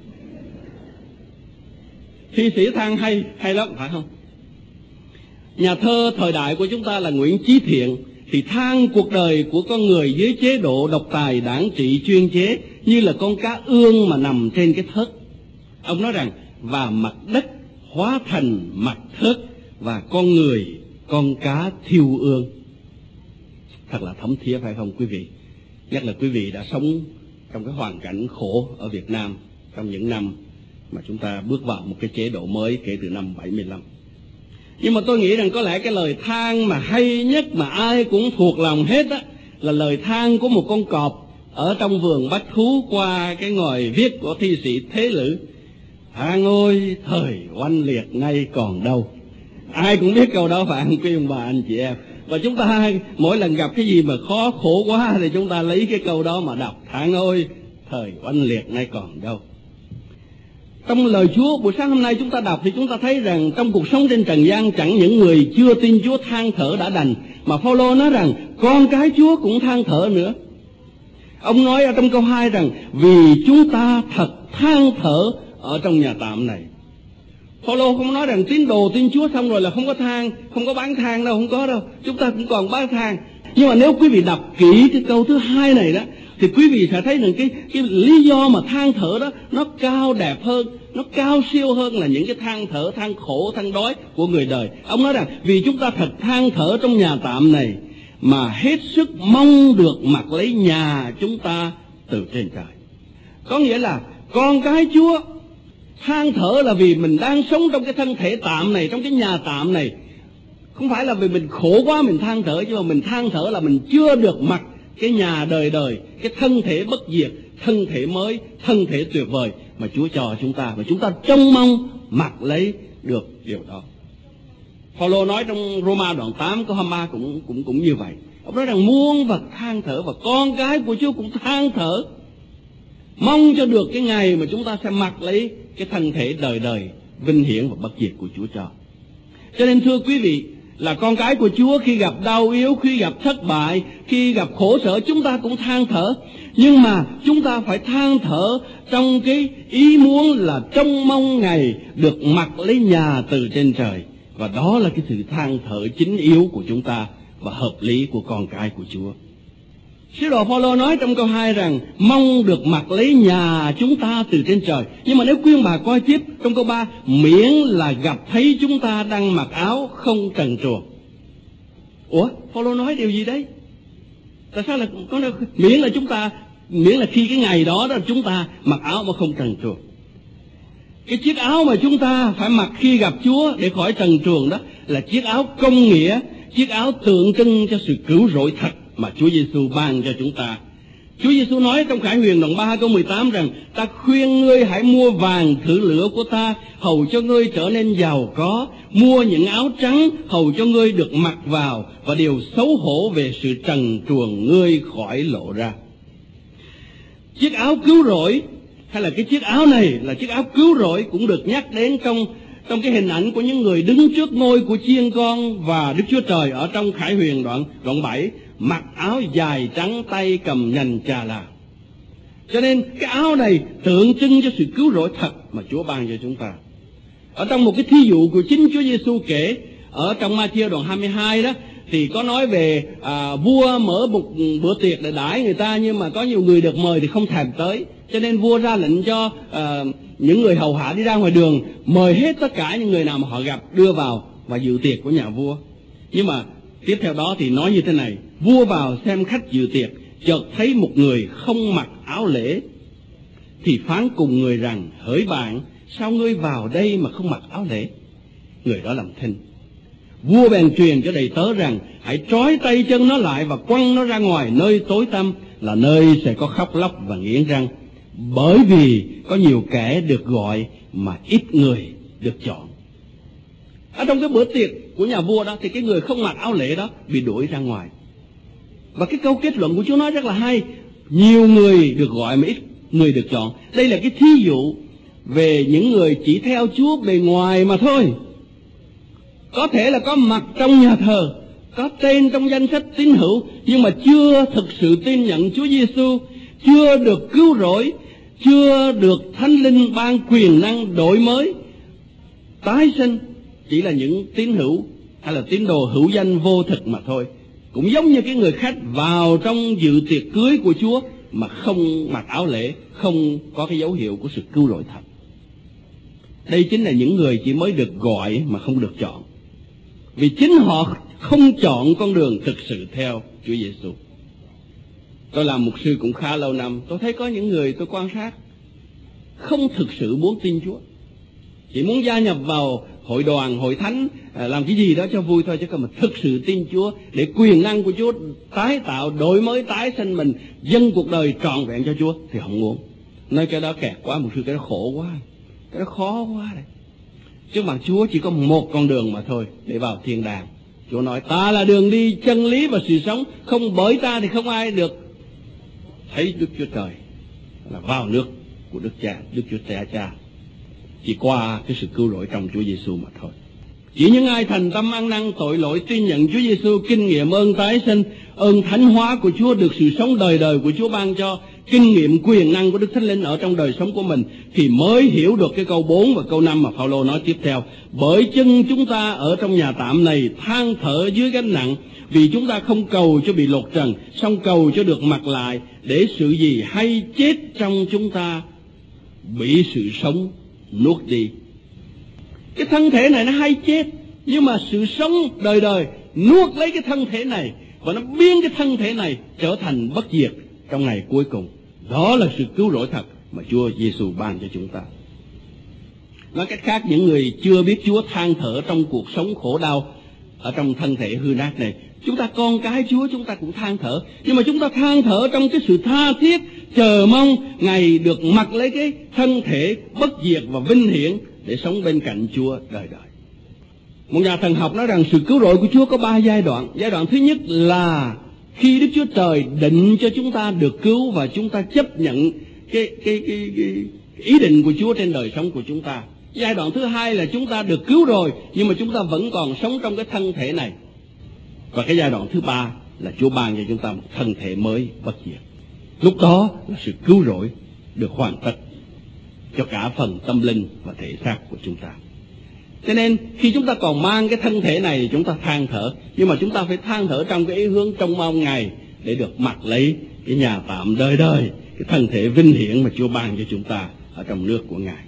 Thi sĩ than hay, hay lắm phải không? Nhà thơ thời đại của chúng ta là Nguyễn Chí Thiện thì than cuộc đời của con người dưới chế độ độc tài đảng trị chuyên chế như là con cá ương mà nằm trên cái thớt. Ông nói rằng và mặt đất hóa thành mặt thớt và con người con cá thiêu ương. Thật là thấm thía phải không quý vị? Nhất là quý vị đã sống trong cái hoàn cảnh khổ ở Việt Nam trong những năm mà chúng ta bước vào một cái chế độ mới kể từ năm bảy mươi lăm. Nhưng mà tôi nghĩ rằng có lẽ cái lời than mà hay nhất mà ai cũng thuộc lòng hết á là lời than của một con cọp ở trong vườn bách thú qua cái ngòi viết của thi sĩ Thế Lữ: than ôi thời oanh liệt nay còn đâu. Ai cũng biết câu đó phải không quý ông bà anh chị em? Và chúng ta mỗi lần gặp cái gì mà khó khổ quá thì chúng ta lấy cái câu đó mà đọc: than ôi thời oanh liệt nay còn đâu. Trong lời Chúa buổi sáng hôm nay chúng ta đọc thì chúng ta thấy rằng trong cuộc sống trên trần gian chẳng những người chưa tin Chúa than thở đã đành, mà Phao-lô nói rằng con cái Chúa cũng than thở nữa. Ông nói ở trong câu hai rằng vì chúng ta thật than thở ở trong nhà tạm này. Phao-lô không nói rằng tín đồ tin Chúa xong rồi là không có than, không có bán than đâu, không có đâu. Chúng ta cũng còn bán than. Nhưng mà nếu quý vị đọc kỹ cái câu thứ hai này đó thì quý vị sẽ thấy rằng cái, cái lý do mà than thở đó nó cao đẹp hơn, nó cao siêu hơn là những cái than thở, than khổ, than đói của người đời. Ông nói rằng vì chúng ta thật than thở trong nhà tạm này mà hết sức mong được mặc lấy nhà chúng ta từ trên trời. Có nghĩa là con cái Chúa Than thở là vì mình đang sống trong cái thân thể tạm này, trong cái nhà tạm này. Không phải là vì mình khổ quá mình than thở, nhưng mà mình than thở là mình chưa được mặc cái nhà đời đời, cái thân thể bất diệt, thân thể mới, thân thể tuyệt vời mà Chúa cho chúng ta, và chúng ta trông mong mặc lấy được điều đó. Phaolô nói trong Roma đoạn tám câu hai mươi ba cũng cũng cũng như vậy. Ông nói rằng muôn vật than thở, và con cái của Chúa cũng than thở, mong cho được cái ngày mà chúng ta sẽ mặc lấy cái thân thể đời đời vinh hiển và bất diệt của Chúa cho. Cho nên thưa quý vị, là con cái của Chúa, khi gặp đau yếu, khi gặp thất bại, khi gặp khổ sở, chúng ta cũng than thở. Nhưng mà chúng ta phải than thở trong cái ý muốn là trông mong ngày được mặc lấy nhà từ trên trời. Và đó là cái sự than thở chính yếu của chúng ta và hợp lý của con cái của Chúa. Sứ đồ Phaolô nói trong câu hai rằng mong được mặc lấy nhà chúng ta từ trên trời. Nhưng mà nếu khuyên bà coi tiếp trong câu ba, miễn là gặp thấy chúng ta đang mặc áo không trần truồng. Ủa, Phaolô nói điều gì đấy? Tại sao là có miễn là chúng ta, miễn là khi cái ngày đó đó chúng ta mặc áo mà không trần truồng. Cái chiếc áo mà chúng ta phải mặc khi gặp Chúa để khỏi trần truồng đó là chiếc áo công nghĩa, chiếc áo tượng trưng cho sự cứu rỗi thật mà Chúa Giêsu ban cho chúng ta. Chúa Giêsu nói trong Khải Huyền đoạn ba câu mười tám rằng: ta khuyên ngươi hãy mua vàng thử lửa của ta, hầu cho ngươi trở nên giàu có, mua những áo trắng hầu cho ngươi được mặc vào, và điều xấu hổ về sự trần truồng ngươi khỏi lộ ra. Chiếc áo cứu rỗi hay là cái chiếc áo này là chiếc áo cứu rỗi cũng được nhắc đến trong trong cái hình ảnh của những người đứng trước ngôi của chiên con và Đức Chúa Trời ở trong Khải Huyền đoạn đoạn bảy, mặc áo dài trắng, tay cầm nhành trà là. Cho nên cái áo này tượng trưng cho sự cứu rỗi thật mà Chúa ban cho chúng ta. Ở trong một cái thí dụ của chính Chúa Giêsu kể ở trong Ma-thi-ơ đoạn hai mươi hai đó, thì có nói về à, vua mở một bữa tiệc để đãi người ta, nhưng mà có nhiều người được mời thì không thèm tới. Cho nên vua ra lệnh cho à, những người hầu hạ đi ra ngoài đường, mời hết tất cả những người nào mà họ gặp đưa vào và dự tiệc của nhà vua. Nhưng mà tiếp theo đó thì nói như thế này: vua vào xem khách dự tiệc, chợt thấy một người không mặc áo lễ, thì phán cùng người rằng: hỡi bạn, sao ngươi vào đây mà không mặc áo lễ? Người đó làm thinh. Vua bèn truyền cho đầy tớ rằng: hãy trói tay chân nó lại và quăng nó ra ngoài nơi tối tăm, là nơi sẽ có khóc lóc và nghiến răng, bởi vì có nhiều kẻ được gọi mà ít người được chọn. Ở trong cái bữa tiệc của nhà vua đó thì cái người không mặc áo lễ đó bị đuổi ra ngoài. Và cái câu kết luận của Chúa nói rất là hay: nhiều người được gọi mà ít người được chọn. Đây là cái thí dụ về những người chỉ theo Chúa bề ngoài mà thôi. Có thể là có mặt trong nhà thờ, có tên trong danh sách tín hữu, nhưng mà chưa thực sự tin nhận Chúa Giêsu, chưa được cứu rỗi, chưa được Thánh Linh ban quyền năng đổi mới, tái sinh, chỉ là những tín hữu hay là tín đồ hữu danh vô thực mà thôi. Cũng giống như cái người khách vào trong dự tiệc cưới của Chúa mà không mặc áo lễ, không có cái dấu hiệu của sự cứu rỗi thật. Đây chính là những người chỉ mới được gọi mà không được chọn, vì chính họ không chọn con đường thực sự theo Chúa Giêsu. Tôi làm mục sư cũng khá lâu năm, tôi thấy có những người tôi quan sát không thực sự muốn tin Chúa, chỉ muốn gia nhập vào hội đoàn, hội thánh, làm cái gì đó cho vui thôi, chứ không mà thực sự tin Chúa để quyền năng của Chúa tái tạo, đổi mới, tái sinh mình, dâng cuộc đời trọn vẹn cho Chúa thì không muốn. Nói cái đó kẹt quá, mục sư, cái đó khổ quá, cái đó khó quá đấy. Chứ mà Chúa chỉ có một con đường mà thôi để vào thiên đàng. Chúa nói: ta là đường đi, chân lý và sự sống, không bởi ta thì không ai được thấy Đức Chúa Trời, là vào nước của Đức Cha, Đức Chúa Cha Cha, chỉ qua cái sự cứu rỗi trong Chúa Giêsu mà thôi. Chỉ những ai thành tâm ăn năn tội lỗi, tin nhận Chúa Giêsu, kinh nghiệm ơn tái sinh, ơn thánh hóa của Chúa, được sự sống đời đời của Chúa ban cho, kinh nghiệm quyền năng của Đức Thánh Linh ở trong đời sống của mình, thì mới hiểu được cái câu bốn và câu năm mà Phaolô nói tiếp theo: bởi chân chúng ta ở trong nhà tạm này than thở dưới gánh nặng, vì chúng ta không cầu cho bị lột trần, song cầu cho được mặc lại, để sự gì hay chết trong chúng ta bị sự sống nuốt đi. Cái thân thể này nó hay chết, nhưng mà sự sống đời đời nuốt lấy cái thân thể này, và nó biến cái thân thể này trở thành bất diệt trong ngày cuối cùng. Đó là sự cứu rỗi thật mà Chúa Giêsu ban cho chúng ta. Nói cách khác, những người chưa biết Chúa than thở trong cuộc sống khổ đau ở trong thân thể hư nát này. Chúng ta con cái Chúa chúng ta cũng than thở, nhưng mà chúng ta than thở trong cái sự tha thiết chờ mong ngày được mặc lấy cái thân thể bất diệt và vinh hiển để sống bên cạnh Chúa đời đời. Một nhà thần học nói rằng sự cứu rỗi của Chúa có ba giai đoạn. Giai đoạn thứ nhất là khi Đức Chúa Trời định cho chúng ta được cứu và chúng ta chấp nhận cái, cái, cái, cái ý định của Chúa trên đời sống của chúng ta. Giai đoạn thứ hai là chúng ta được cứu rồi nhưng mà chúng ta vẫn còn sống trong cái thân thể này. Và cái giai đoạn thứ ba là Chúa ban cho chúng ta một thân thể mới bất diệt. Lúc đó là sự cứu rỗi được hoàn tất cho cả phần tâm linh và thể xác của chúng ta. Cho nên khi chúng ta còn mang cái thân thể này thì chúng ta than thở, nhưng mà chúng ta phải than thở trong cái ý hướng trông mong ngày để được mặc lấy cái nhà tạm đời đời, cái thân thể vinh hiển mà Chúa ban cho chúng ta ở trong nước của Ngài.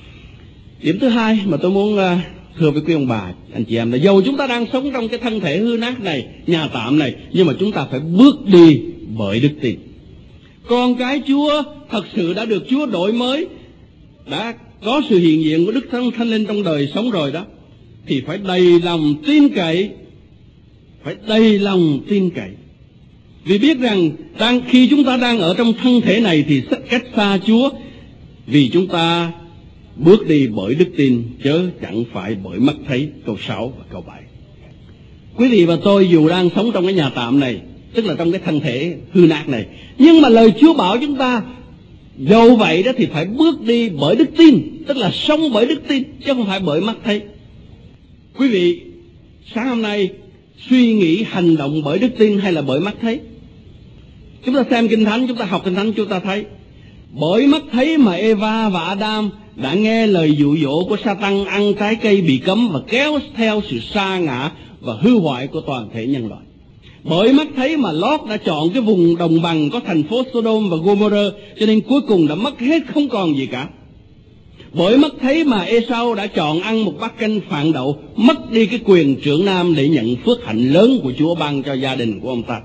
Điểm thứ hai mà tôi muốn uh, thưa với quý ông bà, anh chị em là dầu chúng ta đang sống trong cái thân thể hư nát này, nhà tạm này, nhưng mà chúng ta phải bước đi bởi đức tin. Con cái Chúa thật sự đã được Chúa đổi mới, đã có sự hiện diện của Đức Thánh Thánh Linh trong đời sống rồi đó, thì phải đầy lòng tin cậy, phải đầy lòng tin cậy. Vì biết rằng đang khi chúng ta đang ở trong thân thể này thì cách xa Chúa, vì chúng ta bước đi bởi đức tin chớ chẳng phải bởi mắt thấy. Câu sáu và câu bảy. Quý vị và tôi dù đang sống trong cái nhà tạm này, tức là trong cái thân thể hư nát này, nhưng mà lời Chúa bảo chúng ta dầu vậy đó thì phải bước đi bởi đức tin, tức là sống bởi đức tin chứ không phải bởi mắt thấy. Quý vị sáng hôm nay suy nghĩ hành động bởi đức tin hay là bởi mắt thấy? Chúng ta xem Kinh Thánh, chúng ta học Kinh Thánh, chúng ta thấy bởi mắt thấy mà Eva và Adam đã nghe lời dụ dỗ của Sa-tăng ăn trái cây bị cấm và kéo theo sự sa ngã và hư hoại của toàn thể nhân loại. Bởi mắt thấy mà Lót đã chọn cái vùng đồng bằng có thành phố Sodom và Gomorrah, cho nên cuối cùng đã mất hết, không còn gì cả. Bởi mắt thấy mà Esau đã chọn ăn một bát canh phạn đậu, mất đi cái quyền trưởng nam để nhận phước hạnh lớn của Chúa ban cho gia đình của ông ta.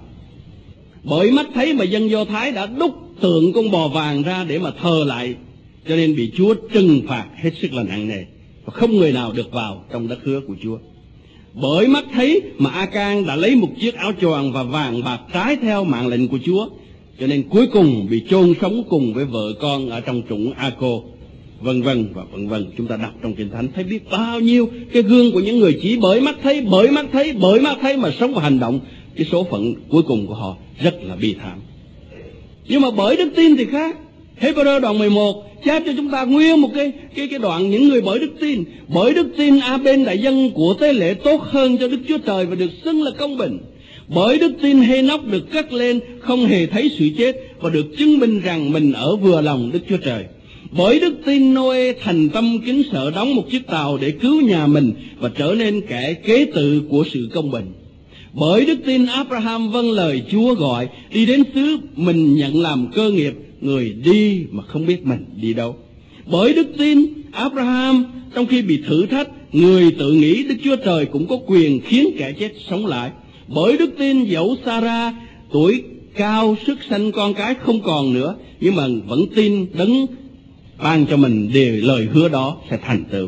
Bởi mắt thấy mà dân Do Thái đã đúc tượng con bò vàng ra để mà thờ lại, cho nên bị Chúa trừng phạt hết sức là nặng nề, và không người nào được vào trong đất hứa của Chúa. Bởi mắt thấy mà A-can đã lấy một chiếc áo choàng và vàng bạc trái theo mạng lệnh của Chúa, cho nên cuối cùng bị chôn sống cùng với vợ con ở trong trũng A-cô, vân vân và vân vân. Chúng ta đọc trong Kinh Thánh thấy biết bao nhiêu cái gương của những người chỉ bởi mắt thấy, bởi mắt thấy, bởi mắt thấy mà sống và hành động. Cái số phận cuối cùng của họ rất là bi thảm. Nhưng mà bởi đức tin thì khác. Hebrew đoạn mười một chép cho chúng ta nguyên một cái cái cái đoạn những người bởi đức tin. Bởi đức tin A-bên đã dâng của tế lễ tốt hơn cho Đức Chúa Trời và được xưng là công bình. Bởi đức tin Hê-nóc được cất lên không hề thấy sự chết và được chứng minh rằng mình ở vừa lòng Đức Chúa Trời. Bởi đức tin Nô-ê thành tâm kính sợ đóng một chiếc tàu để cứu nhà mình và trở nên kẻ kế tự của sự công bình. Bởi đức tin Abraham vâng lời Chúa gọi đi đến xứ mình nhận làm cơ nghiệp, người đi mà không biết mình đi đâu. Bởi đức tin Abraham trong khi bị thử thách, người tự nghĩ Đức Chúa Trời cũng có quyền khiến kẻ chết sống lại. Bởi đức tin dẫu Sa-ra tuổi cao sức sanh con cái không còn nữa, nhưng mà vẫn tin đấng ban cho mình điều lời hứa đó sẽ thành tựu.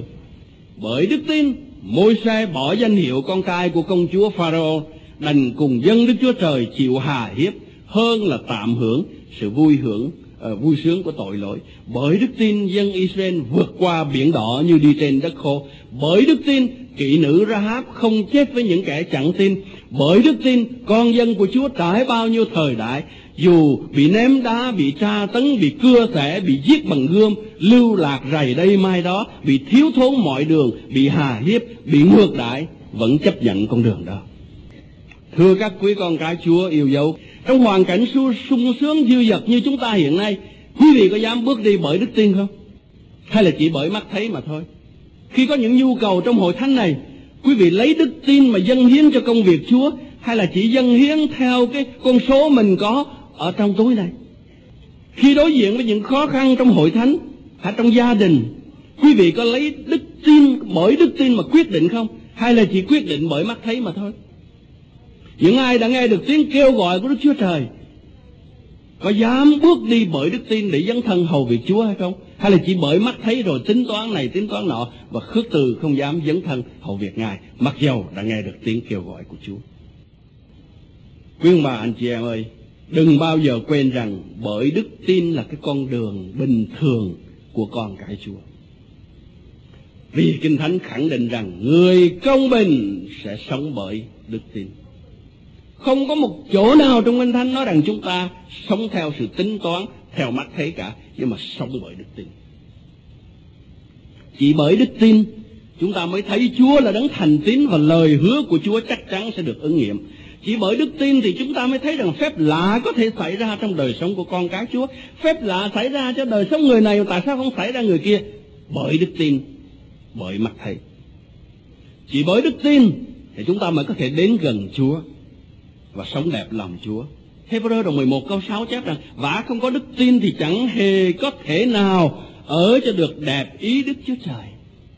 Bởi đức tin Môi-se bỏ danh hiệu con trai của công chúa Pharaoh, đành cùng dân Đức Chúa Trời chịu hà hiếp hơn là tạm hưởng sự vui hưởng uh, vui sướng của tội lỗi. Bởi đức tin dân Israel vượt qua biển đỏ như đi trên đất khô. Bởi đức tin kỵ nữ Ra-háp không chết với những kẻ chẳng tin. Bởi đức tin con dân của Chúa trải bao nhiêu thời đại, dù bị ném đá, bị tra tấn, bị cưa xẻ, bị giết bằng gươm, lưu lạc rày đây mai đó, bị thiếu thốn mọi đường, bị hà hiếp, bị ngược đãi, vẫn chấp nhận con đường đó. Thưa các quý con cái Chúa yêu dấu, trong hoàn cảnh sung sướng dư dật như chúng ta hiện nay, quý vị có dám bước đi bởi đức tin không? Hay là chỉ bởi mắt thấy mà thôi? Khi có những nhu cầu trong hội thánh này, quý vị lấy đức tin mà dâng hiến cho công việc Chúa, hay là chỉ dâng hiến theo cái con số mình có ở trong túi này? Khi đối diện với những khó khăn trong hội thánh hay trong gia đình, quý vị có lấy đức tin bởi đức tin mà quyết định không? Hay là chỉ quyết định bởi mắt thấy mà thôi? Những ai đã nghe được tiếng kêu gọi của Đức Chúa Trời có dám bước đi bởi đức tin để dấn thân hầu việc Chúa hay không? hay là chỉ bởi mắt thấy rồi tính toán này tính toán nọ và khước từ không dám dấn thân hầu việc Ngài, mặc dầu đã nghe được tiếng kêu gọi của Chúa. Quý ông bà anh chị em ơi, đừng bao giờ quên rằng bởi đức tin là cái con đường bình thường của con cái Chúa. Vì Kinh Thánh khẳng định rằng người công bình sẽ sống bởi đức tin. Không có một chỗ nào trong Kinh Thánh nói rằng chúng ta sống theo sự tính toán, theo mắt thấy cả, nhưng mà sống bởi đức tin. Chỉ bởi đức tin chúng ta mới thấy Chúa là đấng thành tín và lời hứa của Chúa chắc chắn sẽ được ứng nghiệm. Chỉ bởi đức tin thì chúng ta mới thấy rằng phép lạ có thể xảy ra trong đời sống của con cái Chúa. Phép lạ xảy ra cho đời sống người này, tại sao không xảy ra người kia? Bởi đức tin, bởi mắt thấy. Chỉ bởi đức tin thì chúng ta mới có thể đến gần Chúa và sống đẹp lòng Chúa. Hebrew đoạn mười một câu sáu chép rằng vả không có đức tin thì chẳng hề có thể nào ở cho được đẹp ý Đức Chúa Trời.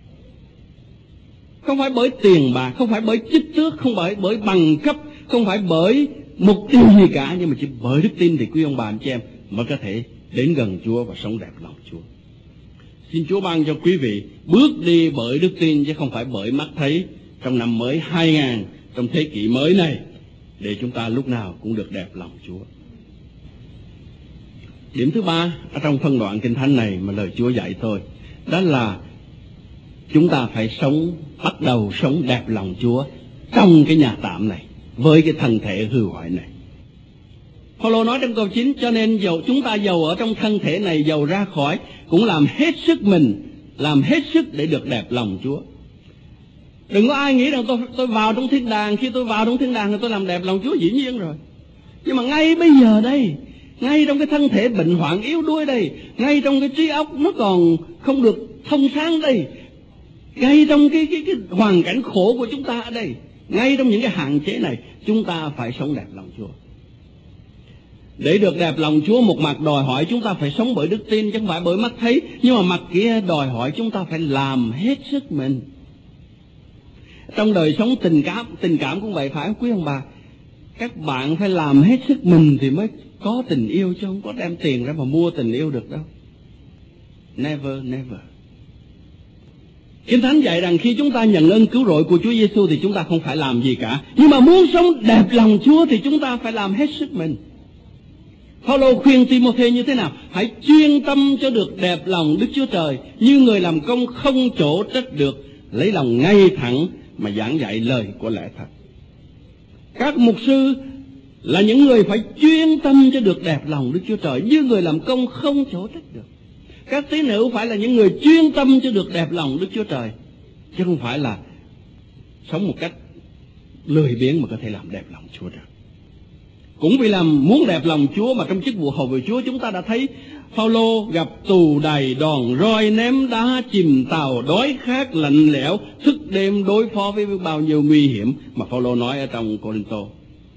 Không phải bởi tiền bạc, không phải bởi chức tước, không phải bởi bằng cấp, không phải bởi mục tiêu gì cả, nhưng mà chỉ bởi đức tin thì quý ông bà anh chị em mới có thể đến gần Chúa và sống đẹp lòng Chúa. Xin Chúa ban cho quý vị bước đi bởi đức tin chứ không phải bởi mắt thấy trong năm mới hai nghìn, trong thế kỷ mới này, để chúng ta lúc nào cũng được đẹp lòng Chúa. Điểm thứ ba ở trong phân đoạn Kinh Thánh này mà lời Chúa dạy tôi, đó là chúng ta phải sống, bắt đầu sống đẹp lòng Chúa trong cái nhà tạm này, với cái thân thể hư hoại này. Phaolô nói trong câu chín, cho nên dầu chúng ta dầu ở trong thân thể này, dầu ra khỏi, cũng làm hết sức mình, làm hết sức để được đẹp lòng Chúa. Đừng có ai nghĩ rằng tôi tôi vào trong thiên đàng, khi tôi vào trong thiên đàng thì tôi làm đẹp lòng Chúa, dĩ nhiên rồi. Nhưng mà ngay bây giờ đây, ngay trong cái thân thể bệnh hoạn yếu đuối đây, ngay trong cái trí óc nó còn không được thông sáng đây, ngay trong cái, cái, cái hoàn cảnh khổ của chúng ta ở đây, ngay trong những cái hạn chế này, chúng ta phải sống đẹp lòng Chúa. Để được đẹp lòng Chúa, một mặt đòi hỏi chúng ta phải sống bởi đức tin chứ không phải bởi mắt thấy, nhưng mà mặt kia đòi hỏi chúng ta phải làm hết sức mình. Trong đời sống tình cảm, tình cảm cũng vậy, phải không quý ông bà? Các bạn phải làm hết sức mình thì mới có tình yêu, chứ không có đem tiền ra mà mua tình yêu được đâu. Never, never. Kinh Thánh dạy rằng khi chúng ta nhận ơn cứu rỗi của Chúa Giêsu thì chúng ta không phải làm gì cả, nhưng mà muốn sống đẹp lòng Chúa thì chúng ta phải làm hết sức mình. Phaolô khuyên Timôthê như thế nào? Hãy chuyên tâm cho được đẹp lòng Đức Chúa Trời, như người làm công không chỗ trách được, lấy lòng ngay thẳng mà giảng dạy lời của lẽ thật. Các mục sư là những người phải chuyên tâm cho được đẹp lòng Đức Chúa Trời, như người làm công không chỗ trách được. Các tín hữu phải là những người chuyên tâm cho được đẹp lòng Đức Chúa Trời, chứ không phải là sống một cách lười biếng mà có thể làm đẹp lòng Chúa được. Cũng vì làm muốn đẹp lòng Chúa mà trong chức vụ hầu việc Chúa, chúng ta đã thấy Phaolô gặp tù đày, đòn roi, ném đá, chìm tàu, đói khát, lạnh lẽo, thức đêm đối phó với bao nhiêu nguy hiểm mà Phaolô nói ở trong Cô-rinh-tô.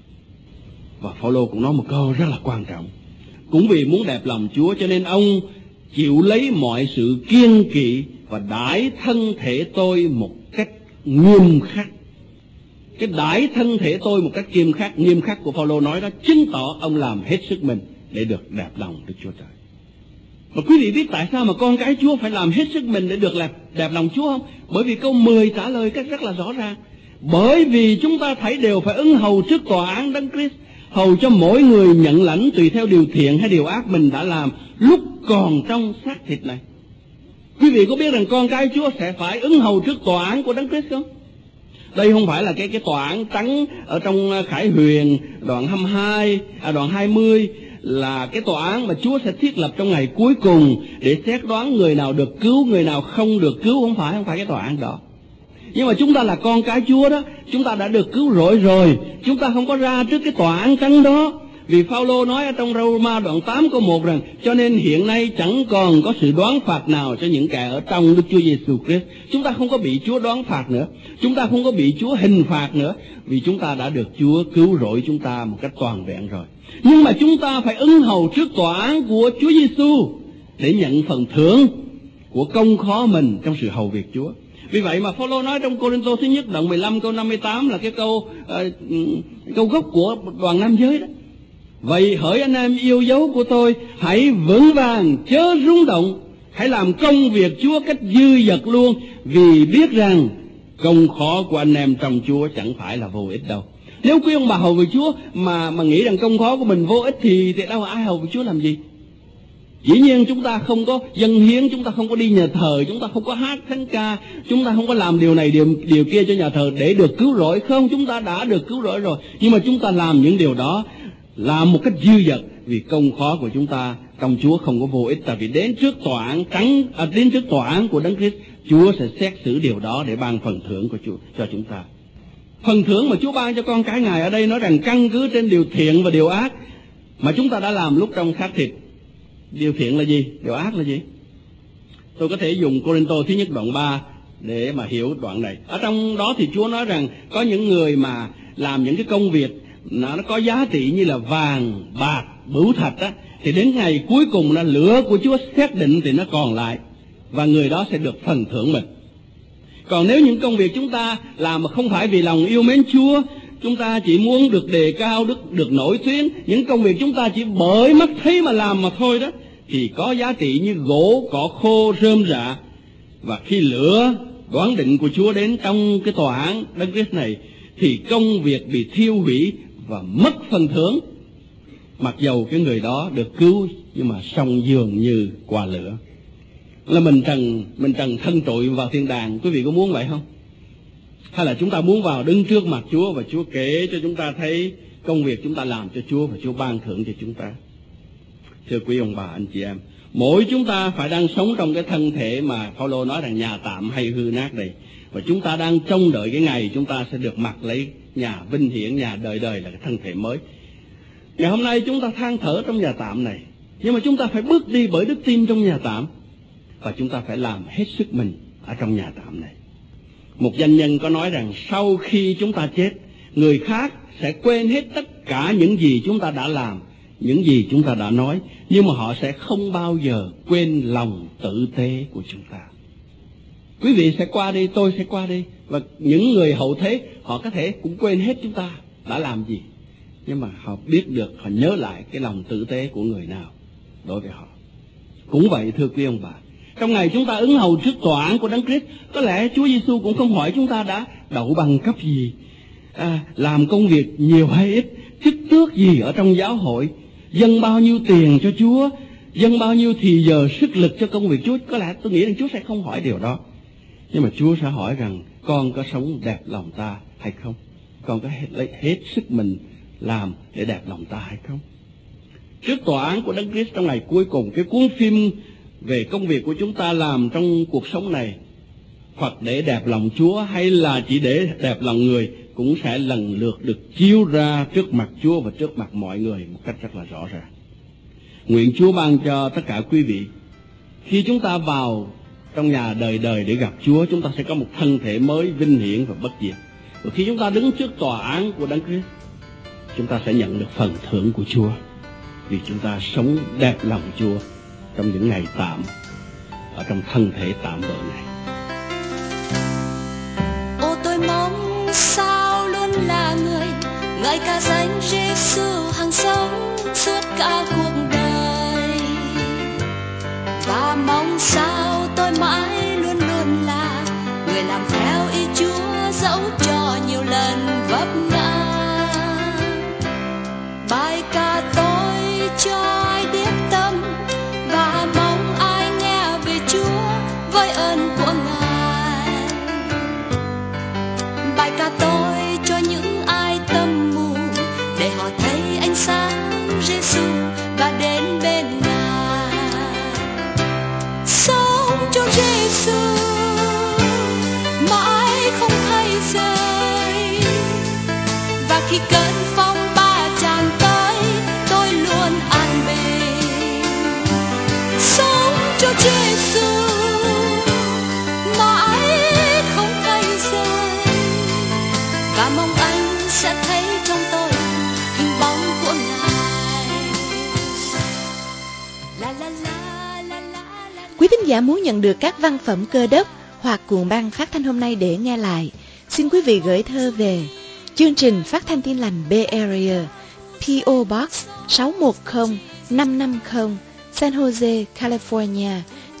Và Phaolô cũng nói một câu rất là quan trọng. Cũng vì muốn đẹp lòng Chúa cho nên ông chịu lấy mọi sự kiêng kỵ và đãi thân thể tôi một cách nghiêm khắc. Cái đãi thân thể tôi một cách nghiêm khắc, nghiêm khắc của Phaolô nói đó chứng tỏ ông làm hết sức mình để được đẹp lòng Đức Chúa Trời. Và quý vị biết tại sao mà con cái Chúa phải làm hết sức mình để được đẹp, đẹp lòng Chúa không? Bởi vì câu mười trả lời cách rất là rõ ràng. Bởi vì chúng ta thấy đều phải ứng hầu trước tòa án Đấng Christ, hầu cho mỗi người nhận lãnh tùy theo điều thiện hay điều ác mình đã làm lúc còn trong xác thịt này. Quý vị có biết rằng con cái Chúa sẽ phải ứng hầu trước tòa án của Đấng Christ không? Đây không phải là cái cái tòa án trắng ở trong Khải Huyền đoạn hai mươi hai, à, đoạn hai mươi là cái tòa án mà Chúa sẽ thiết lập trong ngày cuối cùng để xét đoán người nào được cứu, người nào không được cứu. Không phải, không phải cái tòa án đó. Nhưng mà chúng ta là con cái Chúa đó, chúng ta đã được cứu rỗi rồi, chúng ta không có ra trước cái tòa án trắng đó. Vì Phaolô nói ở trong Roma đoạn tám câu một rằng cho nên hiện nay chẳng còn có sự đoán phạt nào cho những kẻ ở trong Đức Chúa Giêsu Christ. Chúng ta không có bị Chúa đoán phạt nữa, chúng ta không có bị Chúa hình phạt nữa, vì chúng ta đã được Chúa cứu rỗi chúng ta một cách toàn vẹn rồi. Nhưng mà chúng ta phải ứng hầu trước tòa án của Chúa Giêsu để nhận phần thưởng của công khó mình trong sự hầu việc Chúa. Vì vậy mà Phaolô nói trong Cô-rinh-tô thứ nhất đoạn mười lăm câu năm mươi tám là cái câu uh, câu gốc của đoàn nam giới đó. Vậy hỡi anh em yêu dấu của tôi, hãy vững vàng chớ rung động, Hãy làm công việc Chúa cách dư dật luôn, vì biết rằng công khó của anh em trong Chúa chẳng phải là vô ích đâu. Nếu quý ông bà hầu việc Chúa mà mà nghĩ rằng công khó của mình vô ích thì thì đâu ai hầu việc Chúa làm gì? Dĩ nhiên chúng ta không có dâng hiến, chúng ta không có đi nhà thờ, chúng ta không có hát thánh ca, chúng ta không có làm điều này điều điều kia cho nhà thờ để được cứu rỗi. Không, chúng ta đã được cứu rỗi rồi, nhưng mà chúng ta làm những điều đó làm một cách dư dật, vì công khó của chúng ta trong Chúa không có vô ích. Tại vì đến trước tòa án trắng à, đến trước tòa án của Đấng Christ, Chúa sẽ xét xử điều đó để ban phần thưởng của Chúa cho chúng ta. Phần thưởng mà Chúa ban cho con cái Ngài ở đây nói rằng căn cứ trên điều thiện và điều ác mà chúng ta đã làm lúc trong xác thịt. Điều thiện là gì? Điều ác là gì? Tôi có thể dùng Cô-rinh-tô thứ nhất đoạn ba để mà hiểu đoạn này. Ở trong đó thì Chúa nói rằng có những người mà làm những cái công việc nó có giá trị như là vàng, bạc, bửu thạch á, thì đến ngày cuối cùng là lửa của Chúa xét định thì nó còn lại, và người đó sẽ được phần thưởng mình. Còn nếu những công việc chúng ta làm mà không phải vì lòng yêu mến Chúa, chúng ta chỉ muốn được đề cao, được, được nổi tiếng, những công việc chúng ta chỉ bởi mắt thấy mà làm mà thôi đó, thì có giá trị như gỗ, cỏ khô, rơm rạ. Và khi lửa đoán định của Chúa đến trong cái tòa án Đấng Christ này, thì công việc bị thiêu hủy và mất phần thưởng. Mặc dầu cái người đó được cứu, nhưng mà xong dường như qua lửa. Là mình trần mình trần thân trụi vào thiên đàng. Quý vị có muốn vậy không? Hay là chúng ta muốn vào đứng trước mặt Chúa và Chúa kể cho chúng ta thấy công việc chúng ta làm cho Chúa và Chúa ban thưởng cho chúng ta? Thưa quý ông bà anh chị em, mỗi chúng ta phải đang sống trong cái thân thể mà Phaolô nói rằng nhà tạm hay hư nát này, và chúng ta đang trông đợi cái ngày chúng ta sẽ được mặc lấy nhà vinh hiển, nhà đời đời là cái thân thể mới. Ngày hôm nay chúng ta than thở trong nhà tạm này, nhưng mà chúng ta phải bước đi bởi đức tin trong nhà tạm, và chúng ta phải làm hết sức mình ở trong nhà tạm này. Một doanh nhân có nói rằng sau khi chúng ta chết, người khác sẽ quên hết tất cả những gì chúng ta đã làm, những gì chúng ta đã nói, nhưng mà họ sẽ không bao giờ quên lòng tử tế của chúng ta. Quý vị sẽ qua đi, tôi sẽ qua đi, và những người hậu thế họ có thể cũng quên hết chúng ta đã làm gì, nhưng mà họ biết được, họ nhớ lại cái lòng tử tế của người nào đối với họ. Cũng vậy thưa quý ông bà, trong ngày chúng ta ứng hầu trước tòa án của Đấng Christ, có lẽ Chúa Giêsu cũng không hỏi chúng ta đã đậu bằng cấp gì, à, làm công việc nhiều hay ít, chức tước gì ở trong giáo hội, dâng bao nhiêu tiền cho Chúa, dâng bao nhiêu thì giờ sức lực cho công việc Chúa. Có lẽ tôi nghĩ rằng Chúa sẽ không hỏi điều đó, nhưng mà Chúa sẽ hỏi rằng con có sống đẹp lòng ta hay không, con có lấy hết sức mình làm để đẹp lòng ta hay không. Trước tòa án của Đấng Christ trong ngày cuối cùng, cái cuốn phim về công việc của chúng ta làm trong cuộc sống này, hoặc để đẹp lòng Chúa hay là chỉ để đẹp lòng người, cũng sẽ lần lượt được chiếu ra trước mặt Chúa và trước mặt mọi người một cách rất là rõ ràng. Nguyện Chúa ban cho tất cả quý vị, khi chúng ta vào trong nhà đời đời để gặp Chúa, chúng ta sẽ có một thân thể mới vinh hiển và bất diệt. Và khi chúng ta đứng trước tòa án của Đấng Christ, chúng ta sẽ nhận được phần thưởng của Chúa, vì chúng ta sống đẹp lòng Chúa trong những ngày tạm ở trong thân thể tạm bợ này. Ô tôi mong sao luôn là người ngợi ca danh Giêsu hằng sống suốt cả cuộc đời, và mong sao tôi mãi luôn luôn là người làm theo ý Chúa dẫu cho nhiều lần vấp ngã. Bài ca tôi cho ai biết tâm, và mong ai nghe về Chúa với ơn của Ngài. Bài ca tôi cho những ai tâm mù, để họ thấy ánh sáng Giêsu và đến bên Ngài. Sống cho Giêsu mãi không thay rời, và khi cơn phong ba tràn tới, tôi luôn an bình. Sống cho Giêsu mãi không thay rời, và mong anh sẽ thấy trong tôi hình bóng của Ngài. La la la la la la. Quý thính giả muốn nhận được các văn phẩm Cơ Đốc hoặc cuộn băng phát thanh hôm nay để nghe lại, xin quý vị gửi thơ về chương trình Phát thanh Tin lành Bay Area, pê ô Box sáu một không năm năm không, San Jose, California